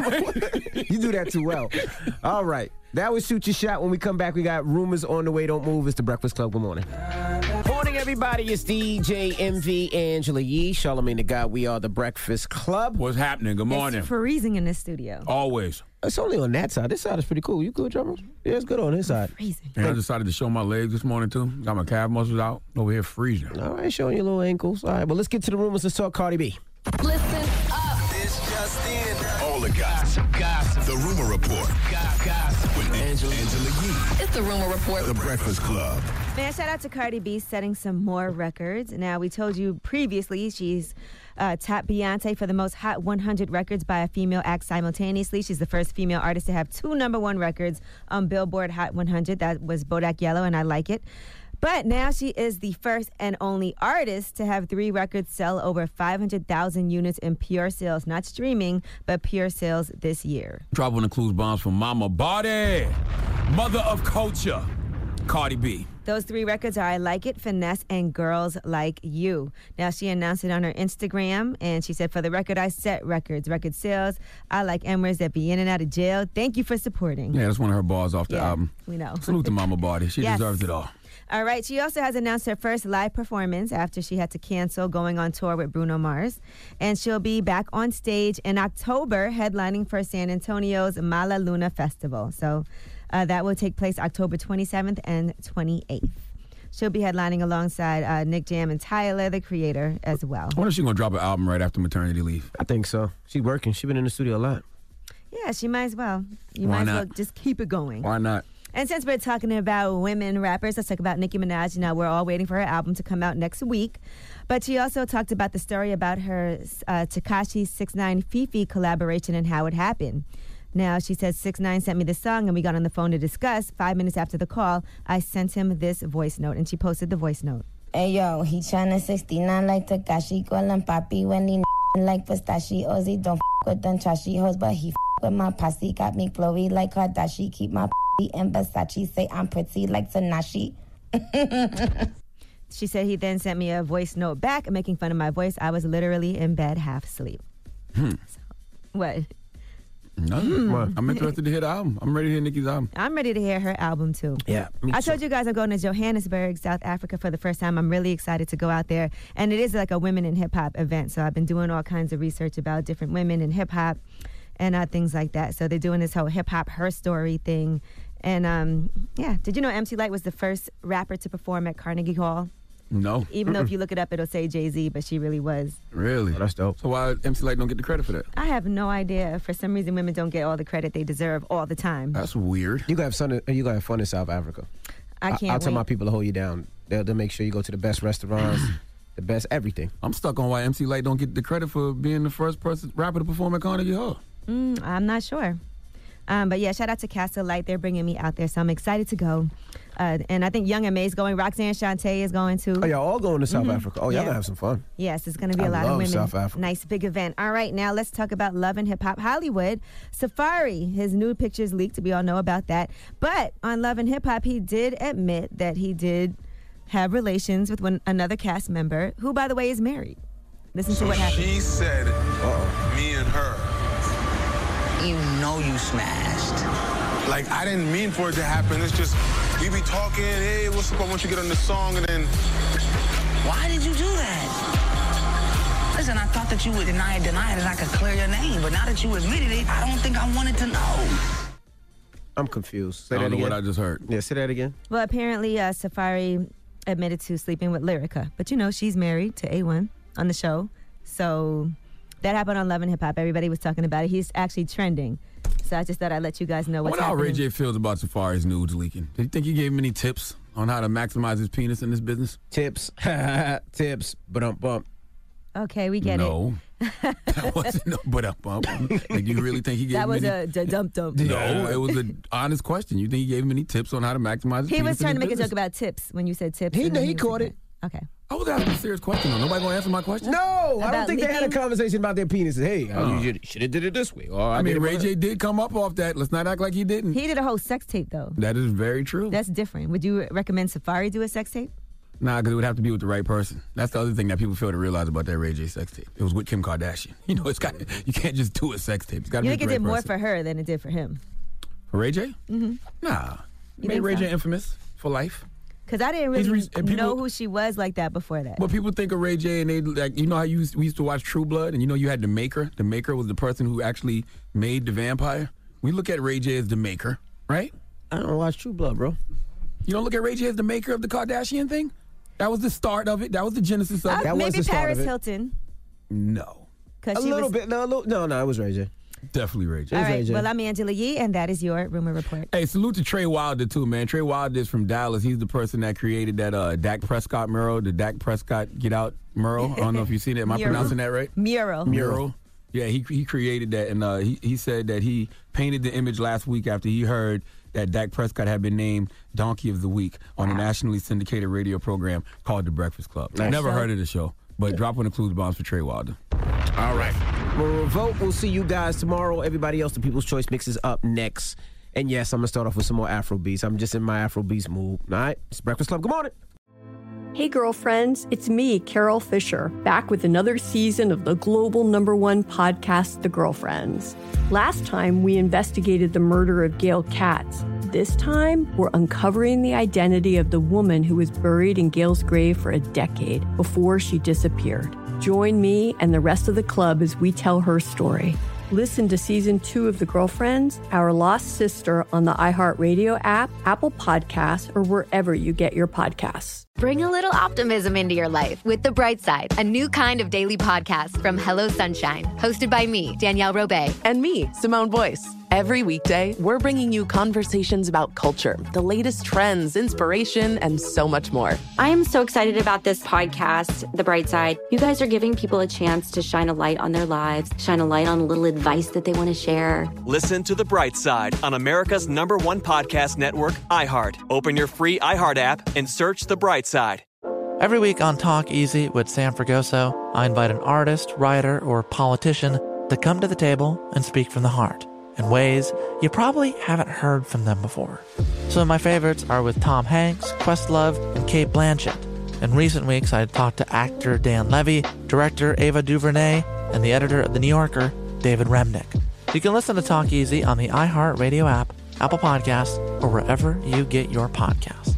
do that too well. All right. That was Shoot Your Shot. When we come back, we got rumors on the way. Don't move. It's the Breakfast Club. Good morning. Morning, everybody. It's DJ MV, Angela Yee, Charlamagne the God. We are the Breakfast Club. What's happening? Good morning. It's freezing in this studio. Always. It's only on that side. This side is pretty cool. You good, drummer? Yeah, it's good on this side. Freezing. And I decided to show my legs this morning, too. Got my calf muscles out. Over here freezing. All right, showing your little ankles. All right, well, let's get to the rumors. Let's talk Cardi B. Listen up. It's just in. All the gossip. The Rumor Report. Gossip. With Angela Yee. It's the Rumor Report. The Breakfast Club. Man, shout out to Cardi B setting some more records. Now, we told you previously she's tapped Beyonce for the most Hot 100 records by a female act simultaneously. She's the first female artist to have 2 #1 records on Billboard Hot 100. That was Bodak Yellow, and I Like It. But now she is the first and only artist to have 3 records sell over 500,000 units in pure sales, not streaming, but pure sales this year. Dropping the clues bombs from Mama Body. Mother of culture. Cardi B. Those 3 records are I Like It, Finesse, and Girls Like You. Now, she announced it on her Instagram, and she said, for the record, I set records, record sales. I like Emirates that be in and out of jail. Thank you for supporting. Yeah, that's one of her bars off the album. We know. Salute to Mama Body. She Yes. deserves it all. All right, she also has announced her first live performance after she had to cancel going on tour with Bruno Mars. And she'll be back on stage in October, headlining for San Antonio's Mala Luna Festival. So that will take place October 27th and 28th. She'll be headlining alongside Nick Jam and Tyler, the creator, as well. I wonder if she's going to drop an album right after maternity leave. I think so. She's working. She's been in the studio a lot. Yeah, she might as well. You Why might as well not? just keep it going. Why not? And since we're talking about women rappers, let's talk about Nicki Minaj. Now, we're all waiting for her album to come out next week. But she also talked about the story about her Tekashi 6ix9ine Fifi collaboration and how it happened. Now, she says 6ix9ine sent me the song and we got on the phone to discuss. 5 minutes after the call, I sent him this voice note, and she posted the voice note. Hey yo, he tryna 69 like Tekashi, call him papi when he like pistachios. He don't with them trashy hoes, but he with my posse. Got me glowy like Kardashian, keep my in Versace. Say I'm pretty like Tanashi. She said he then sent me a voice note back, making fun of my voice. I was literally in bed, half asleep. What? No, I'm interested to hear the album. I'm ready to hear Nicki's album. I'm ready to hear her album, too. Yeah, I told you guys I'm going to Johannesburg, South Africa for the first time. I'm really excited to go out there. And it is like a women in hip-hop event. So I've been doing all kinds of research about different women in hip-hop and things like that. So they're doing this whole hip-hop her story thing. And, yeah, did you know MC Lyte was the first rapper to perform at Carnegie Hall? No. Even though if you look it up, it'll say Jay-Z, but she really was. Really? That's dope. So why MC Lyte don't get the credit for that? I have no idea. For some reason, women don't get all the credit they deserve all the time. That's weird. You gotta have fun in South Africa. I can't I'll tell wait. my people to hold you down. They'll make sure you go to the best restaurants, the best everything. I'm stuck on why MC Lyte don't get the credit for being the first rapper to perform at Carnegie Hall. I'm not sure. But yeah, shout out to Castle Light. They're bringing me out there, so I'm excited to go. And I think Young M.A. is going. Roxanne Shante is going too. Oh, y'all all going to South Africa. Oh, y'all Yeah. gonna have some fun. Yes, it's going to be a I lot of love women. South Africa. Nice big event. All right, now let's talk about Love and Hip Hop Hollywood. Safari, his nude pictures leaked. We all know about that. But on Love and Hip Hop, he did admit that he did have relations with another cast member, who, by the way, is married. Listen to what happened. She said, me and her. You know you smashed. Like, I didn't mean for it to happen. It's just, we be talking, hey, what's up? I want you to get on the song, and then... Why did you do that? Listen, I thought that you would deny it, and I could clear your name. But now that you admitted it, I don't think I wanted to know. I'm confused. Say I don't that know again. what I just heard. Yeah, say that again. Well, apparently, Safari admitted to sleeping with Lyrica. But, she's married to A1 on the show. So that happened on Love and Hip Hop. Everybody was talking about it. He's actually trending. So I just thought I'd let you guys know what's I wonder happening. how Ray J feels about Safari's nudes leaking. Do you think he gave him any tips on how to maximize his penis in this business? Tips. Tips. Bump. Okay, we get it. That wasn't no bump. Like, you really think he gave him That was a dump. No, it was an honest question. You think he gave him any tips on how to maximize his penis? He was trying to make business? a joke about tips when you said tips. He caught it. Okay. I was asking a serious question, though. Nobody gonna answer my question? No, I don't think they had a conversation about their penises. Hey, you should have did it this way. Or I mean, Ray J did come up off that. Let's not act like he didn't. He did a whole sex tape, though. That is very true. That's different. Would you recommend Safari do a sex tape? Nah, because it would have to be with the right person. That's the other thing that people fail to realize about that Ray J sex tape. It was with Kim Kardashian. You can't just do a sex tape. It's got to be with the right person. You think it did more for her than it did for him? For Ray J? Mm-hmm. Nah. Made Ray J infamous for life. Because I didn't really know who she was like that before that. But people think of Ray J and they like, how we used to watch True Blood, and you had the maker. The maker was the person who actually made the vampire. We look at Ray J as the maker, right? I don't watch True Blood, bro. You don't look at Ray J as the maker of the Kardashian thing? That was the start of it. That was the genesis of it. That was maybe the start Paris of it. Hilton. No. A little bit. No, it was Ray J. Definitely Ray J. All right, well, I'm Angela Yee, and that is your Rumor Report. Hey, salute to Trey Wilder, too, man. Trey Wilder is from Dallas. He's the person that created that Dak Prescott mural, the Dak Prescott Get Out mural. I don't know if you've seen it. Am I pronouncing that right? Mural. Yeah, he created that, and he said that he painted the image last week after he heard that Dak Prescott had been named Donkey of the Week on a nationally syndicated radio program called The Breakfast Club. Nice. Never heard of the show, but drop on the clues bombs for Trey Wilder. All right. We'll vote. We'll see you guys tomorrow. Everybody else, the People's Choice Mix is up next. And yes, I'm going to start off with some more Afro beats. I'm just in my Afro beats mood. All right? It's Breakfast Club. Good morning. Hey, girlfriends. It's me, Carol Fisher, back with another season of the global #1 podcast, The Girlfriends. Last time, we investigated the murder of Gail Katz. This time, we're uncovering the identity of the woman who was buried in Gail's grave for a decade before she disappeared. Join me and the rest of the club as we tell her story. Listen to Season 2 of The Girlfriends, Our Lost Sister on the iHeartRadio app, Apple Podcasts, or wherever you get your podcasts. Bring a little optimism into your life with The Bright Side, a new kind of daily podcast from Hello Sunshine, hosted by me, Danielle Robay. And me, Simone Boyce. Every weekday, we're bringing you conversations about culture, the latest trends, inspiration, and so much more. I am so excited about this podcast, The Bright Side. You guys are giving people a chance to shine a light on their lives, shine a light on a little advice that they want to share. Listen to The Bright Side on America's #1 podcast network, iHeart. Open your free iHeart app and search The Bright Side. Every week on Talk Easy with Sam Fragoso, I invite an artist, writer, or politician to come to the table and speak from the heart in ways you probably haven't heard from them before. Some of my favorites are with Tom Hanks, Questlove, and Cate Blanchett. In recent weeks, I talked to actor Dan Levy, director Ava DuVernay, and the editor of The New Yorker, David Remnick. You can listen to Talk Easy on the iHeartRadio app, Apple Podcasts, or wherever you get your podcasts.